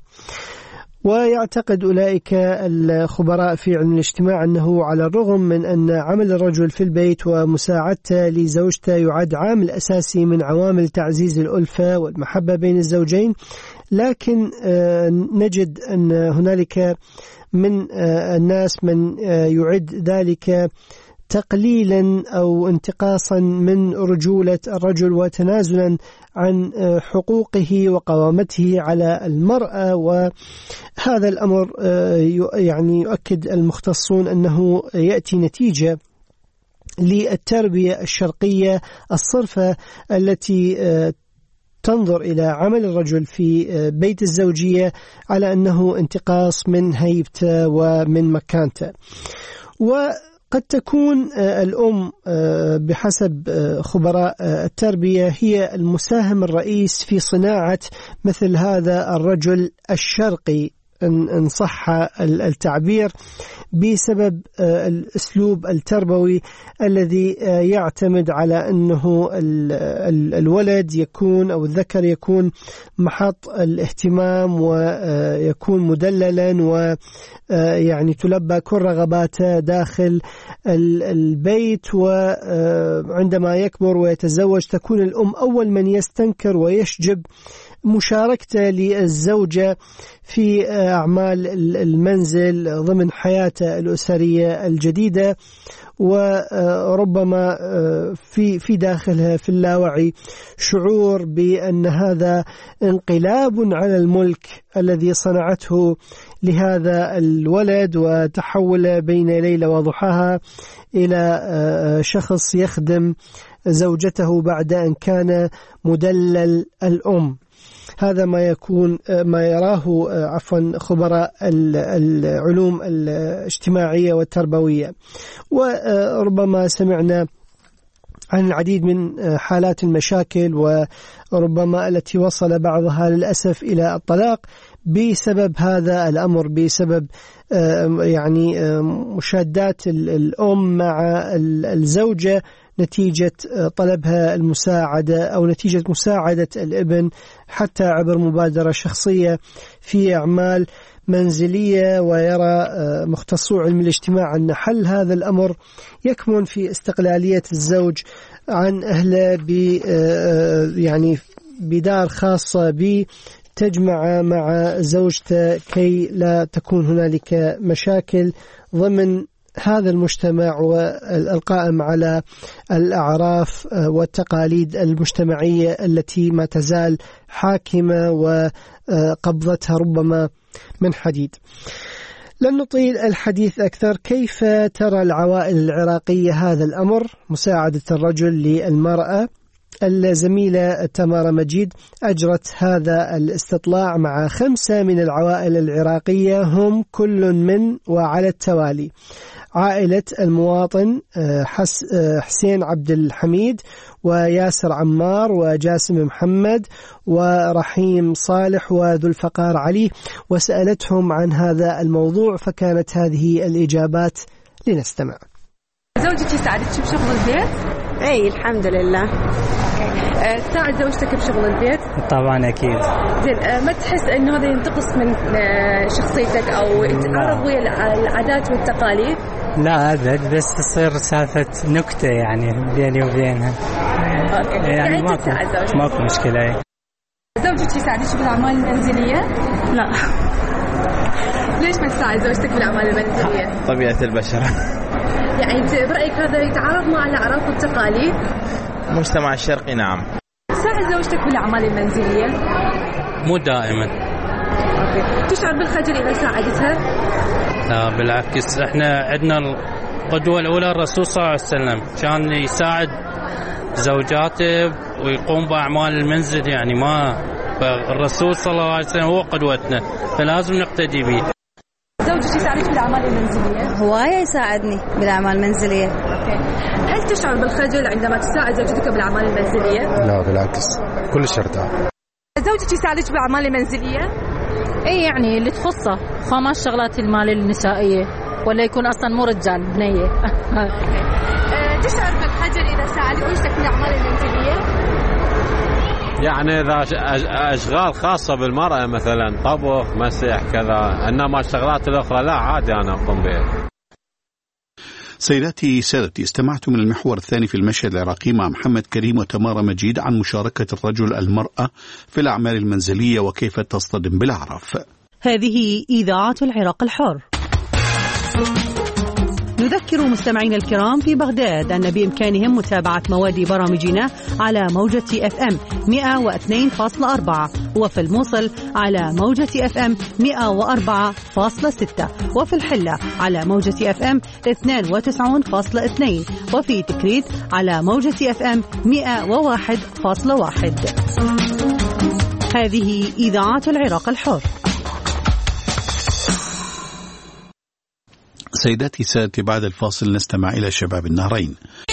ويعتقد أولئك الخبراء في علم الاجتماع أنه على الرغم من أن عمل الرجل في البيت ومساعدته لزوجته يعد عامل أساسي من عوامل تعزيز الألفة والمحبة بين الزوجين، لكن نجد أن هنالك من الناس من يعد ذلك تقليلا أو انتقاصا من رجولة الرجل وتنازلا عن حقوقه وقوامته على المرأة. وهذا الأمر يعني يؤكد المختصون أنه يأتي نتيجة للتربية الشرقية الصرفة التي تنظر إلى عمل الرجل في بيت الزوجية على أنه انتقاص من هيبته ومن مكانته. وقد تكون الأم بحسب خبراء التربية هي المساهم الرئيس في صناعة مثل هذا الرجل الشرقي إن صح التعبير، بسبب الأسلوب التربوي الذي يعتمد على أنه الولد يكون أو الذكر يكون محط الاهتمام ويكون مدللا ويعني تلبى كل رغباته داخل البيت. وعندما يكبر ويتزوج تكون الأم أول من يستنكر ويشجب مشاركته للزوجة في أعمال المنزل ضمن حياته الأسرية الجديدة، وربما في في داخلها في اللاوعي شعور بأن هذا انقلاب على الملك الذي صنعته لهذا الولد، وتحول بين ليلة وضحاها إلى شخص يخدم زوجته بعد أن كان مدلل الأم. هذا ما يكون ما يراه عفوا خبراء العلوم الاجتماعية والتربوية. وربما سمعنا عن العديد من حالات المشاكل وربما التي وصل بعضها للأسف إلى الطلاق بسبب هذا الأمر، بسبب يعني مشادات الأم مع الزوجة نتيجة طلبها المساعدة أو نتيجة مساعدة الابن حتى عبر مبادرة شخصية في أعمال منزلية. ويرى مختصو علم الاجتماع أن حل هذا الأمر يكمن في استقلالية الزوج عن أهله ب يعني بدار خاصة به تجمع مع زوجته كي لا تكون هنالك مشاكل ضمن هذا المجتمع والقائم على الأعراف والتقاليد المجتمعية التي ما تزال حاكمة وقبضتها ربما من حديد. لن نطيل الحديث أكثر. كيف ترى العوائل العراقية هذا الأمر، مساعدة الرجل للمرأة؟ الزميلة تمارا مجيد أجرت هذا الاستطلاع مع خمسة من العوائل العراقية هم كل من وعلى التوالي: عائلة المواطن حسين عبد الحميد وياسر عمار وجاسم محمد ورحيم صالح وذو الفقار علي، وسألتهم عن هذا الموضوع فكانت هذه الإجابات. لنستمع. زوجك يساعدك بشغل البيت؟ اي الحمد لله. أه تساعد زوجتك بشغل البيت؟ طبعا اكيد. زين، ما تحس انه هذا ينتقص من شخصيتك او يتعارض ويا العادات والتقاليد؟ لا ابد، بس تصير سالفه نكته يعني بيني وبينها. اوكي. يعني, يعني ماكو ماكو مشكله. زوجك يساعدك بالاعمال المنزليه؟ لا. ليش ما تساعد زوجتك بالاعمال المنزليه؟ طبيعه البشر. يعني انت برايك هذا يتعارض مع الاعراف والتقاليد؟ المجتمع الشرقي نعم. تساعد زوجتك بالاعمال المنزليه؟ مو دائما. اوكي. تشعر بالخجل اذا ساعدتها؟ لا بالعكس، احنا عندنا القدوه الاولى الرسول صلى الله عليه وسلم كان يساعد زوجاته ويقوم باعمال المنزل، يعني ما الرسول صلى الله عليه وسلم هو قدوتنا فلازم نقتدي به. زوجك يساعدك بالأعمال المنزلية؟ هواية يساعدني بالأعمال المنزلية. أوكي. هل تشعر بالخجل عندما تساعد زوجتك بالأعمال المنزلية؟ لا بالعكس، كلش ارتاح. زوجك يساعدك بالأعمال المنزلية؟ اي يعني اللي تخصه خمس شغلات المال النسائية، ولا يكون أصلا مو رجال بنية. تشعر بالخجل إذا ساعدت زوجتك بالأعمال المنزلية؟ يعني إذا أشغال خاصة بالمرأة مثلا طبخ مسح كذا، إنما الشغلات الأخرى لا عادي أنا أقوم بها. سيداتي سادتي، استمعت من المحور الثاني في المشهد العراقي مع محمد كريم وتمارا مجيد عن مشاركة الرجل المرأة في الأعمال المنزلية وكيف تصطدم بالعرف. هذه إذاعة العراق الحر. نذكر مستمعينا الكرام في بغداد أن بإمكانهم متابعة مواد برامجنا على موجة اف ام مئة واثنين فاصلة أربعة، وفي الموصل على موجة اف ام مئة وأربعة فاصلة ستة، وفي الحلة على موجة اف ام اثنين وتسعين فاصلة اثنين، وفي تكريت على موجة اف ام مئة وواحد فاصلة واحد. هذه إذاعة العراق الحر. سيداتي سادتي، بعد الفاصل نستمع إلى شباب النهرين.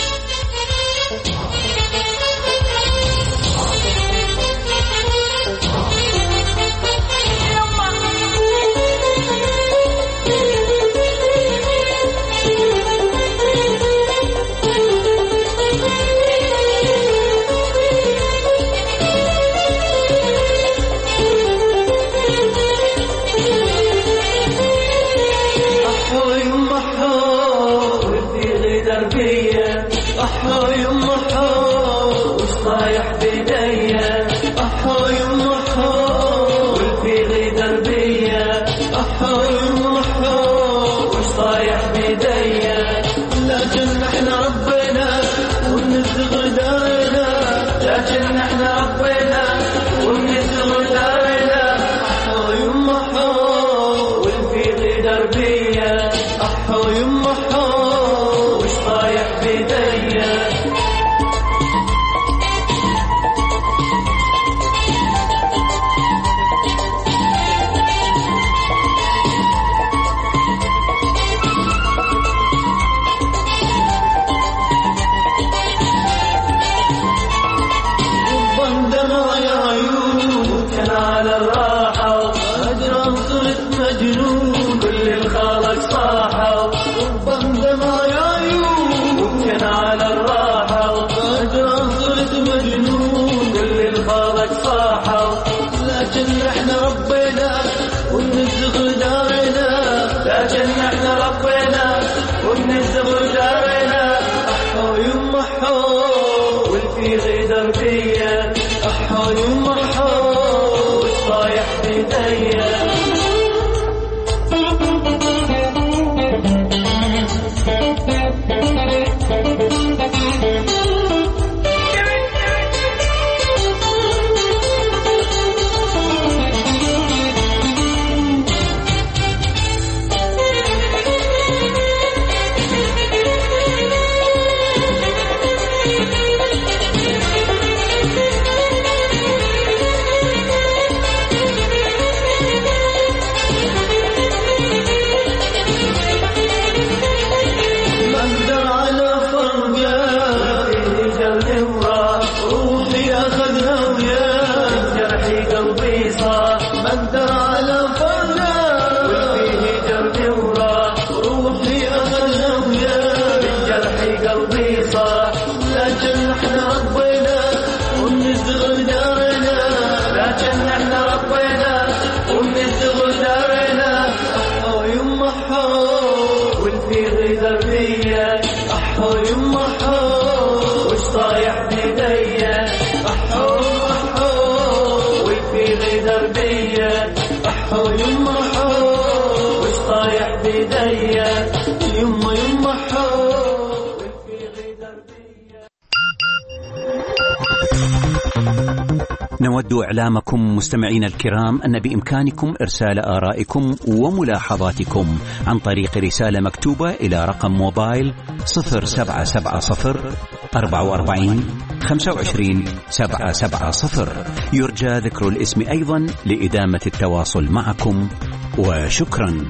نود إعلامكم مستمعينا الكرام أن بإمكانكم إرسال آرائكم وملاحظاتكم عن طريق رسالة مكتوبة إلى رقم موبايل صفر سبعة سبعة صفر أربعة وأربعين خمسة وعشرين سبعة سبعة صفر. يرجى ذكر الاسم أيضا لإدامة التواصل معكم، وشكرا.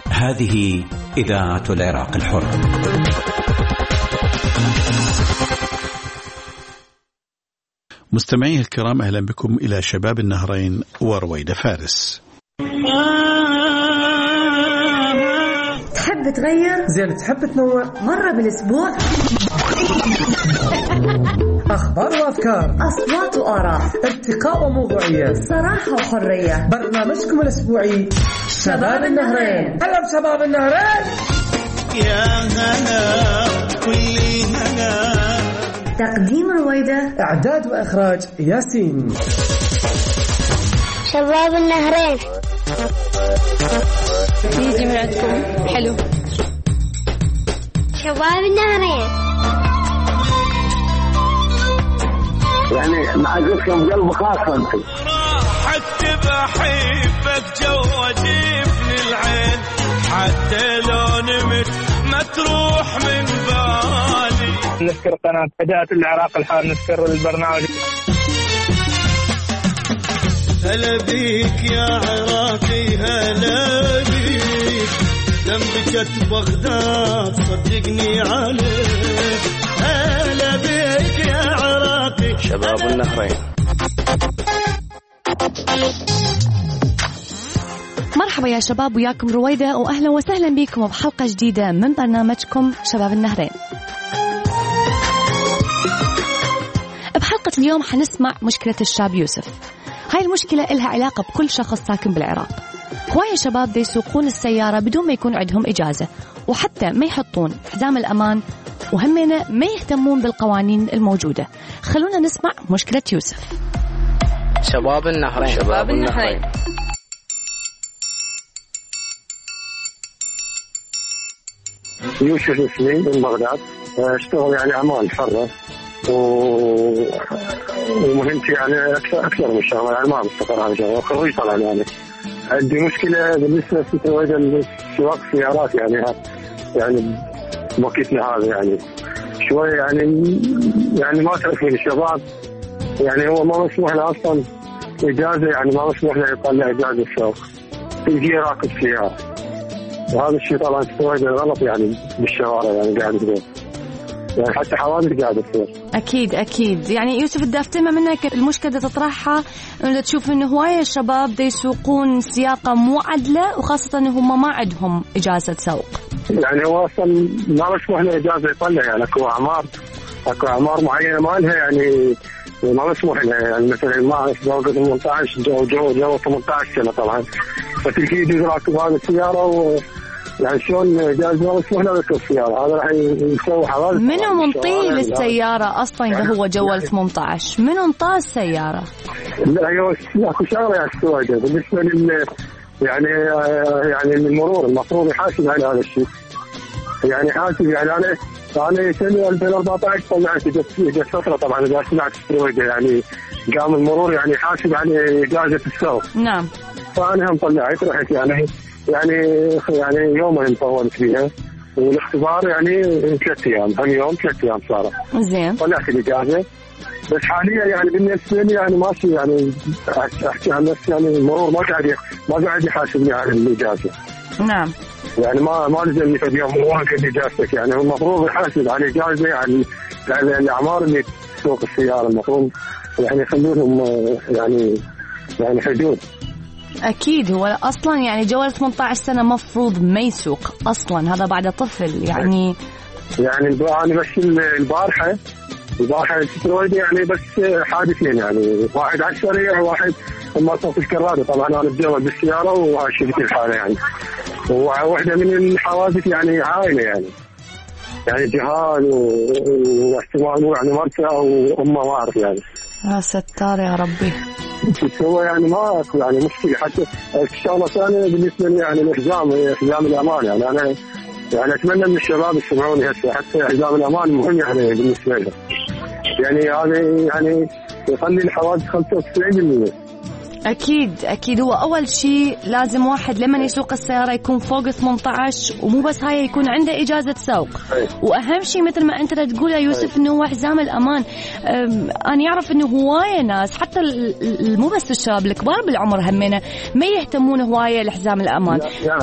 هذه إذاعة العراق الحر. مستمعي الكرام، أهلا بكم إلى شباب النهرين ورويدة فارس. تحب تغير؟ زين. تحب تنوع؟ مرة بالأسبوع. أخبار وأفكار، أصوات وآراء، ارتقاء وموضوعية، صراحة وحرية. برنامجكم الأسبوعي شباب النهرين. هلا بشباب النهرين. يا هلا كل هلا. تقديم رويدة، إعداد وإخراج ياسين. شباب النهرين يجي من عندكم حلو. شباب النهرين يعني معزتكم قلب خاصة انت. حتى بحبك جو وجيبني العين، حتى لو نمت ما تروح من بالي. نذكر قناة إذاعة العراق الحار، نذكر البرنامج. هلا بيك يا عراقي هلا بيك، جنبك بغداد صدقني عليك. هلا بيك يا عراقي. شباب النهرين. مرحبا يا شباب، وياكم رويدة، وأهلا وسهلا بكم بحلقة جديدة من برنامجكم شباب النهرين. بحلقة اليوم حنسمع مشكلة الشاب يوسف. هاي المشكلة إلها علاقة بكل شخص ساكن بالعراق. هواية شباب دي يسوقون السيارة بدون ما يكون عندهم إجازة، وحتى ما يحطون حزام الأمان، وهمنا ما يهتمون بالقوانين الموجودة. خلونا نسمع مشكلة يوسف. شباب النهرين. شباب النهرين. يوسف اسمي من بغداد، اشتغل يعني أعمال حرة، ومهمتي يعني أكثر أكثر من الشغل، يعني ما مستقر على شغل، خريج طبعا. يعني عندي مشكلة بالنسبة لسواق السيارات، يعني يعني وقتنا هذا يعني شوية يعني يعني ما تعرفين الشباب، يعني هو ما مسموح له أصلا إجازة، يعني ما مسموح له يطلع إجازة السوق، يجي راكب سيارة. وهذا الشيء طبعا سويته غلط يعني بالشوارع، يعني قاعد يقول يعني حتى حوادث قاعدة تصير. أكيد أكيد. يعني يوسف بدي أفتهم منك المشكلة تطرحها إنه تشوف إنه هواية الشباب دي يسوقون سياقة مو عدلة، وخاصة إنه هم ما عندهم إجازة سوق. يعني هو أصلا ما مسموح له إجازة يطلع، يعني أكو أعمار أكو أعمار معينة ما لها، يعني ما مسموح لها، يعني مثلا ما فوق ثمانية عشر جو جو جو ثمانية عشر سنة طبعا، فتلقيه يجي راكب هذه السيارة و يعني شلون جاز ما مسموح له يركب السيارة. هذا راح يسوي حوادث. منو منطيه للسيارة أصلا إذا هو جوال ثمانية عشر؟ منو انطاه السيارة؟ لا هو أكو شغلة يعني السواقة بالنسبة لل يعني يعني المرور المفروض يحاسب على هذا الشيء، يعني حاسب. يعني أنا أنا سنة ألفين وأربعة عشر طلعت جت فترة طبعا إذا سمعت السواقة، يعني قام المرور يعني حاسب على إجازة السوق. نعم. فأنا هم طلعت رحت يعني يعني يعني يومين طولت فيها، والاختبار يعني ثلاث أيام، هم يوم ثلاث أيام صارت. زين. طلعت الإجازة، بس حاليا يعني بالنسبة لي يعني ماشي، يعني أحكي عن نفسي يعني المرور ما قاعد ما قاعد يحاسبني على الإجازة. نعم. يعني ما ما لزمني في اليوم واجد إجازتك، يعني هو المفروض يحاسب على الإجازة، يعني على الأعمار اللي تسوق السيارة المفروض يعني يخلونهم يعني يعني حدود. أكيد. هو أصلا يعني جوال ثمانية عشر سنة مفروض ما يسوق أصلا، هذا بعد طفل يعني. يعني أنا بس البارحة البارحة ترويدي يعني بس حادثين، يعني واحد على السريع وواحد ما صوت الكرادة. طبعا أنا بتجول بالسيارة وشفت الحالة يعني، وواحدة من الحوادث يعني عائلة يعني يعني جهال واحتمال يعني مرتة أو أمه ما أعرف يعني. يا ستار يا ربي. هو يعني ما يعني مشكلة. حتى الشغلة الثانية بالنسبة لي يعني الحزام حزام الأمان، يعني أنا يعني أتمنى من الشباب يسمعوني هسه، حتى حزام الأمان مهم يعني بالنسبة لهم، يعني هذا يعني يخلي الحوادث خمسة وتسعين بالمئة. أكيد أكيد. هو أول شيء لازم واحد لما يسوق السيارة يكون فوق ثمانية عشر، ومو بس هاي يكون عنده إجازة سوق. وأهم شيء مثل ما أنت تقول يا يوسف إنه هو حزام الأمان. أنا يعرف إنه هواية ناس حتى مو بس الشباب الكبار بالعمر همنا ما يهتمون هواية لحزام الأمان.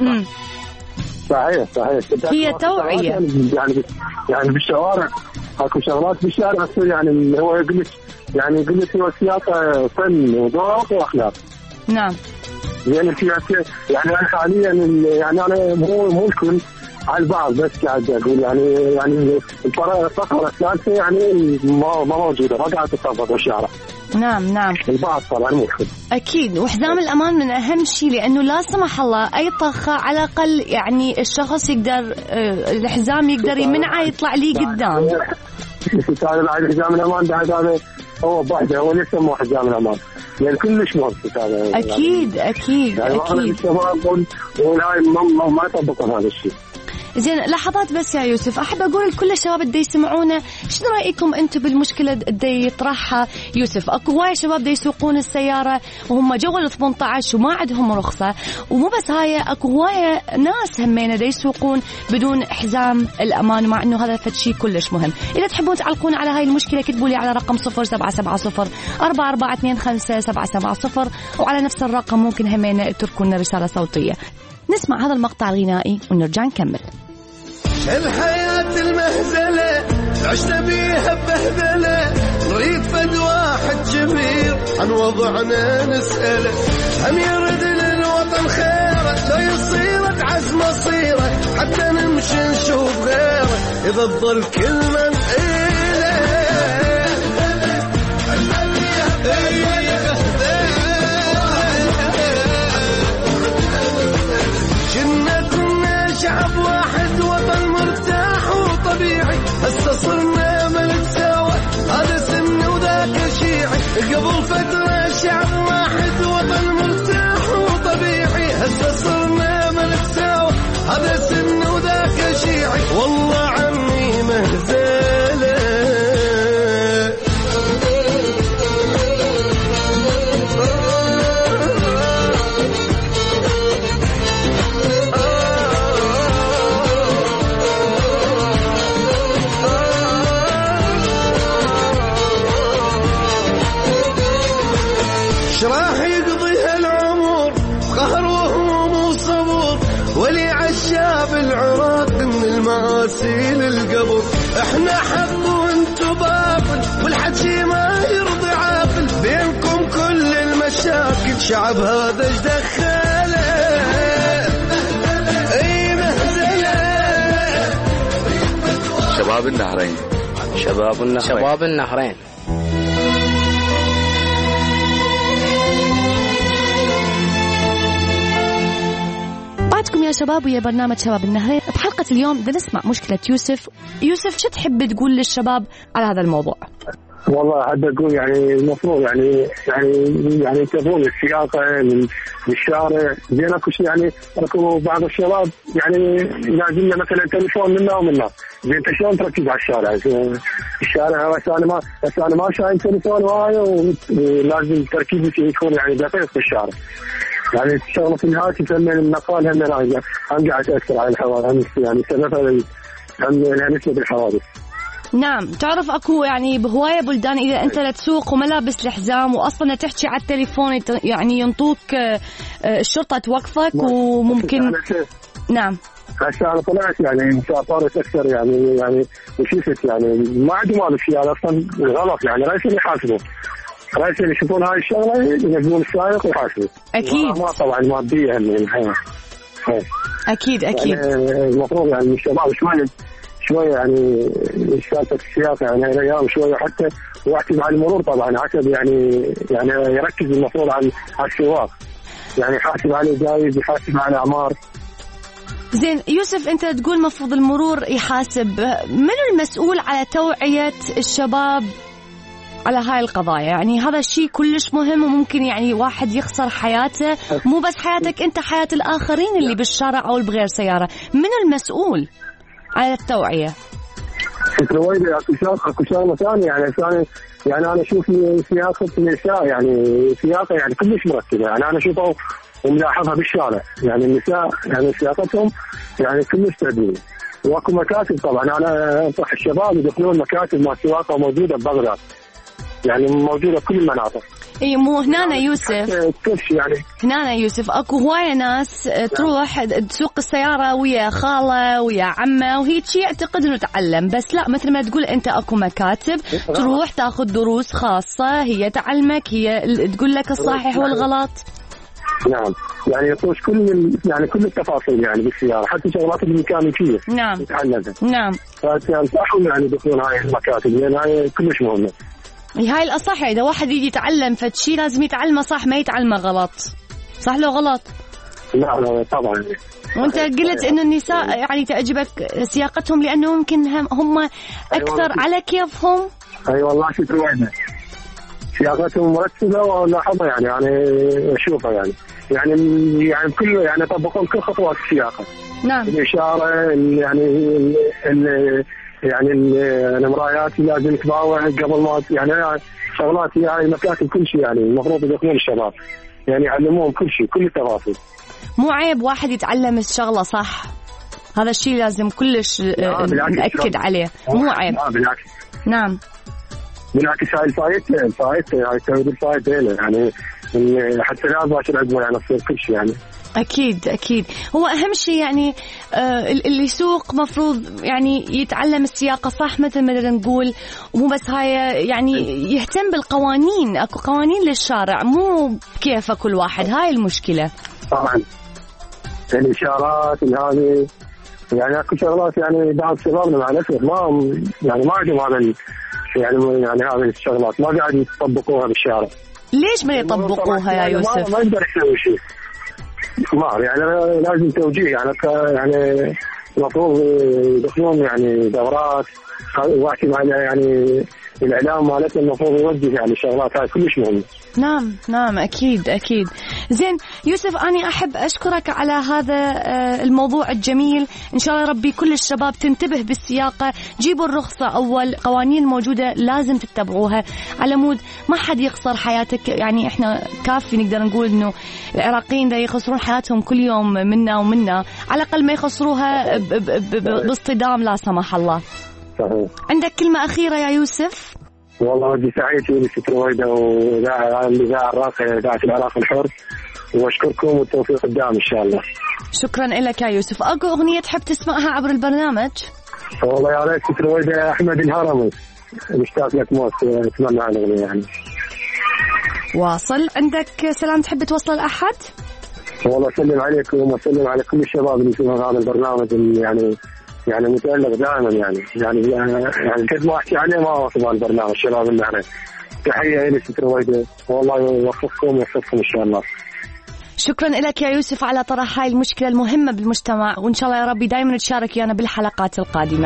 مم. صحيح صحيح. هي توعية يعني يعني بالشوارع اكو شغلات بالشارع تصير يعني هو يقول لك يعني يقول لك هو سياقه فن وذوق واخلاق. نعم. يعني السياسة يعني أنا حاليا يعني أنا مو مو الكل على البعض بس قاعد أقول يعني يعني الفقرة الثالثة يعني ما ما موجودة ما قاعد تطبق بالشارع. نعم نعم. البعض طبعا مو الكل. أكيد. وحزام الأمان من أهم شيء لأنه لا سمح الله أي طخة على الأقل يعني الشخص يقدر الحزام يقدر يمنعه يطلع لي قدام. هذا بعد حزام الأمان بعد هذا هو بحده هو ليس مو حزام الأمان. يعني كلش مهم هذا. أكيد أكيد يعني أكيد. الشباب وهاي ما ما يطبقون هذا الشيء. زين لحظات بس يا يوسف أحب أقول لكل الشباب اللي يسمعونا شنو رأيكم أنتم بالمشكلة اللي يطرحها يوسف؟ أكو هواي شباب اللي يسوقون السيارة وهم جوال ثمانية عشر وما عندهم رخصة ومو بس هاي أكو هواي ناس همينة اللي يسوقون بدون حزام الأمان مع إنه هذا فشي كلش مهم. إذا تحبون تعلقون على هاي المشكلة كتبوا لي على رقم صفر سبعة سبعة صفر أربعة أربعة اثنين خمسة سبعة سبعة صفر وعلى نفس الرقم ممكن همينة تركونا رسالة صوتية. نسمع هذا المقطع الغنائي ونرجع نكمل. الحياة المهزلة عشنا بيها بهدلة نريد فد واحد جميل عن وضعنا نسأله هم يرد للوطن خيره لو يصير تعز مصيره حتى نمشي نشوف غيره إذا تظل كل من شعب واحد وطن مرتاح وطبيعي هسه صرنا ملك سوا هذا سن وذاك شيعي قبل فترة شعب واحد وطن مرتاح وطبيعي هسه صرنا ملك سوا هذا سن وذاك شيعي والله عمي مهزلة راح يقضيها العمر قهر وهموم وصبر ولي عالشاب العراق من المعاسي للقبر احنا حق وانتو باطل والحكي ما يرضي عاقل بينكم كل المشاكل شعب هذا ايش دخله اي مهزله شباب النهرين شباب النهرين شباب النهرين بعدكم يا شباب ويا برنامج شباب النهرين. بحلقة اليوم بدنا نسمع مشكلة يوسف. يوسف شو تحب تقول للشباب على هذا الموضوع؟ والله أحب أقول يعني المفروض يعني يعني يعني ينتبهون للسياقة للشارع زين اكو شيء يعني اكو بعض الشباب يعني لازم مثلا تليفون منا ومنا زين انت شلون تركز على الشارع؟ الشارع بس انا ما بس انا ما شايل تليفون وايد ولازم تركيزك يكون يعني دقيق في الشارع. يعني الشغله في نهايه تسمى النقال هم راجع هم قاعد تاثر على الحوادث يعني سببها هم نسبه الحوادث. نعم تعرف اكو يعني بهوايه بلدان اذا انت لا تسوق وما لابس الحزام واصلا تحكي على التليفون يعني ينطوك الشرطه توقفك وممكن نعم. هسه انا طلعت يعني صارت اكثر يعني يعني وشفت يعني ما عندهم هذا الشيء اصلا غلط يعني رئيس اللي يحاسبوا رئيس اللي يشوفون هاي الشغله ينزلون السائق ويحاسبوا. اكيد ما طبعا ماديه من اكيد اكيد يعني المفروض يعني الشباب شويه شويه يعني سالفه السياقه يعني الايام شويه حتى واحد مع المرور طبعا حسب يعني يعني يركز المفروض على السواق يعني يحاسب على جايز يحاسب على اعمار. زين يوسف انت تقول مفروض المرور يحاسب، من المسؤول على توعية الشباب على هاي القضايا؟ يعني هذا الشيء كلش مهم وممكن يعني واحد يخسر حياته، مو بس حياتك انت حياة الآخرين اللي بالشارع او بغير سيارة. من المسؤول على التوعية؟ رويدة اكو شغله اكو شغله ثانيه يعني ثاني يعني انا اشوف سياقه النساء يعني سياقه يعني كلش مرتبه يعني انا اشوفه وملاحظها بالشارع يعني النساء يعني سياقتهم يعني كلش تعديل. واكو مكاتب طبعا انا انصح الشباب يدخلون مكاتب مع سواقه موجوده ببغداد يعني موجوده بكل المناطق. اي مو هنا يوسف يعني هنا يوسف اكو هوايه ناس تروح تسوق السياره ويا خاله ويا عمه وهي شيء يعتقد انه تعلم، بس لا مثل ما تقول انت اكو مكاتب تروح تاخذ دروس خاصه هي تعلمك، هي تقول لك الصحيح والغلط. نعم يعني يطوش كل يعني كل التفاصيل يعني بالسياره، حتى شغلات الميكانيكيه نعم تتعلمها. نعم فانصحهم يعني يدخلون هاي المكاتب لان هاي كلش مهمه. هاي الأصح، إذا واحد يجي يتعلم فشي لازم يتعلمه صح ما يتعلمه غلط، صح لو غلط؟ لا لا طبعا. وانت قلت انه النساء يعني تعجبك سياقتهم لانه ممكن هم اكثر أيوة على كيفهم. اي أيوة والله شكرا وايد سياقتهم مرتبه ولاحظها يعني يعني اشوفها يعني يعني يعني كل يعني طبقون كل خطوات السياقه. نعم. الاشاره يعني ال يعني المرايات لازم تباوع قبل ما يعني شغلات يعني مكاتب كل شيء يعني المفروض يدخلون الشباب يعني يعلموهم كل شيء كل التفاصيل. مو عيب واحد يتعلم الشغلة صح، هذا الشيء لازم كلش نأكد عليه، مو عيب. لا بالعكس. نعم بالعكس هاي الفايدة الفايدة هاي تسوي الفايدة يعني حتى لا باشر عقبه يعني تصير كل شيء يعني. أكيد أكيد هو أهم شيء يعني آه اللي يسوق مفروض يعني يتعلم السياقة صح مثل ما نقول، ومو بس هاي يعني يهتم بالقوانين، أكو قوانين للشارع مو بكيفه كل واحد، هاي المشكلة. طبعا الإشارات هذه يعني أكو شغلات يعني بعض شبابنا مع الأسف ما يعني ما عندهم هذا يعني يعني هذه الشغلات ما قاعد يطبقوها بالشارع. ليش ما يطبقوها يا يوسف؟ ما يقدر يسوي شيء. ما يعني لازم توجيه يعني يعني المفروض يدخلون يعني دورات واحد على يعني الإعلام مالتنا المفروض يوجه يعني الشغلات هاي كلش مهمة. نعم نعم أكيد أكيد. زين يوسف أنا أحب أشكرك على هذا الموضوع الجميل، إن شاء الله ربي كل الشباب تنتبه بالسياقة، جيبوا الرخصة أول، قوانين موجودة لازم تتبعوها على مود ما حد يخسر حياتك. يعني إحنا كافي نقدر نقول إنه العراقيين دا يخسرون حياتهم كل يوم منا ومنا، على الأقل ما يخسروها باصطدام لا سمح الله. صحيح. عندك كلمة أخيرة يا يوسف؟ والله ودي سعيد في سترويدا وإذاعة الإذاعة الراقية إذاعة العراق الحر، وأشكركم والتوفيق الدائم إن شاء الله. شكرا لك يا يوسف. أكو أغنية تحب تسمعها عبر البرنامج؟ والله يا ريت سترويدا أحمد الهرمي، مشتاق لك موت، أتمنى على الأغنية يعني. واصل. عندك سلام تحب توصل لأحد؟ والله أسلم عليكم وأسلم على كل الشباب اللي يسمعون هذا البرنامج اللي يعني يعني متألق دائما يعني يعني يعني قد ما أحكي عليه ما أوصل البرنامج شباب النهرين. تحية إلي سترويدا والله يوفقكم ويوفقكم إن شاء الله. شكرا لك يا يوسف على طرح هاي المشكلة المهمة بالمجتمع، وإن شاء الله يا ربي دائما تشارك ويانا بالحلقات القادمة.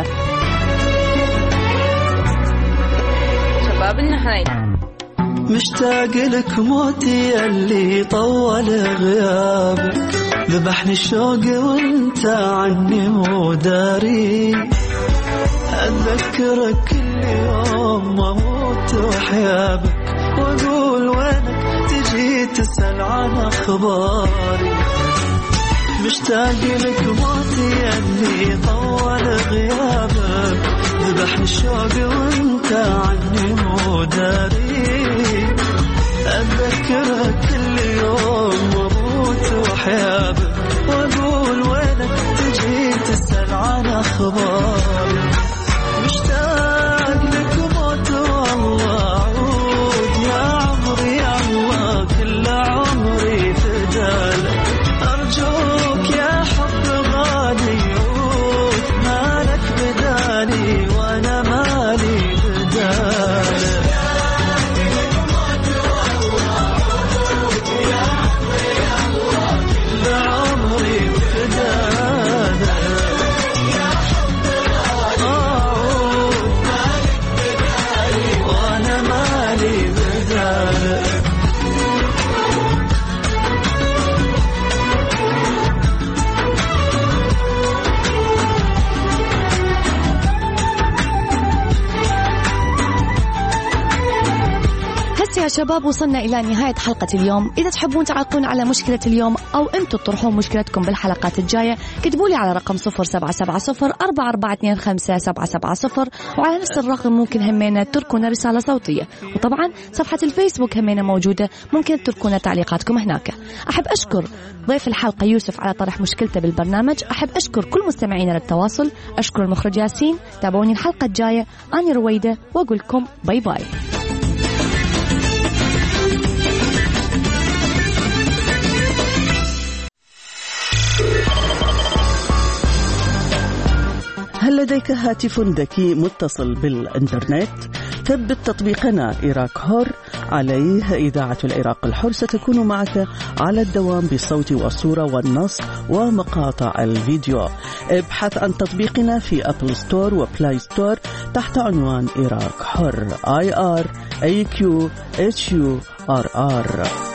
شباب النهرين مشتاق لك موتي اللي طول غيابك، ذبحني الشوق وانت عني مو داري، أتذكرك كل يوم واموت وحيابك، واقول وينك تجي تسأل عن أخباري. مشتاق لك موتي اللي طول غيابك، ذبحني الشوق وانت عني مو داري، أتذكرك كل يوم واموت وحيابك، واقول وينك تجي تسأل عن أخباري. مشتاق لك موت والله عود يا عمري يا الله كل عمري فدالك، أرجوك يا حب غالي عود مالك بدالي وأنا مالي بدالك. شباب وصلنا إلى نهاية حلقة اليوم. إذا تحبون تعلقون على مشكلة اليوم أو أنتم تطرحون مشكلتكم بالحلقات الجاية كتبوا لي على رقم صفر سبعة سبعة صفر أربعة أربعة اثنين خمسة سبعة سبعة صفر، وعلى نفس الرقم ممكن همينا تركونا رسالة صوتية، وطبعا صفحة الفيسبوك همينا موجودة ممكن تركونا تعليقاتكم هناك. أحب أشكر ضيف الحلقة يوسف على طرح مشكلته بالبرنامج. أحب أشكر كل مستمعينا للتواصل. أشكر المخرج ياسين. تابعوني الحلقة الجاية. أنا رويدة وأقول لكم باي باي. هل لديك هاتف ذكي متصل بالإنترنت؟ ثبت تطبيقنا إيراك حر، عليه إذاعة العراق الحر ستكون معك على الدوام بالصوت والصورة والنص ومقاطع الفيديو. ابحث عن تطبيقنا في أبل ستور وبلاي ستور تحت عنوان إيراك حر. I R A Q H U R R.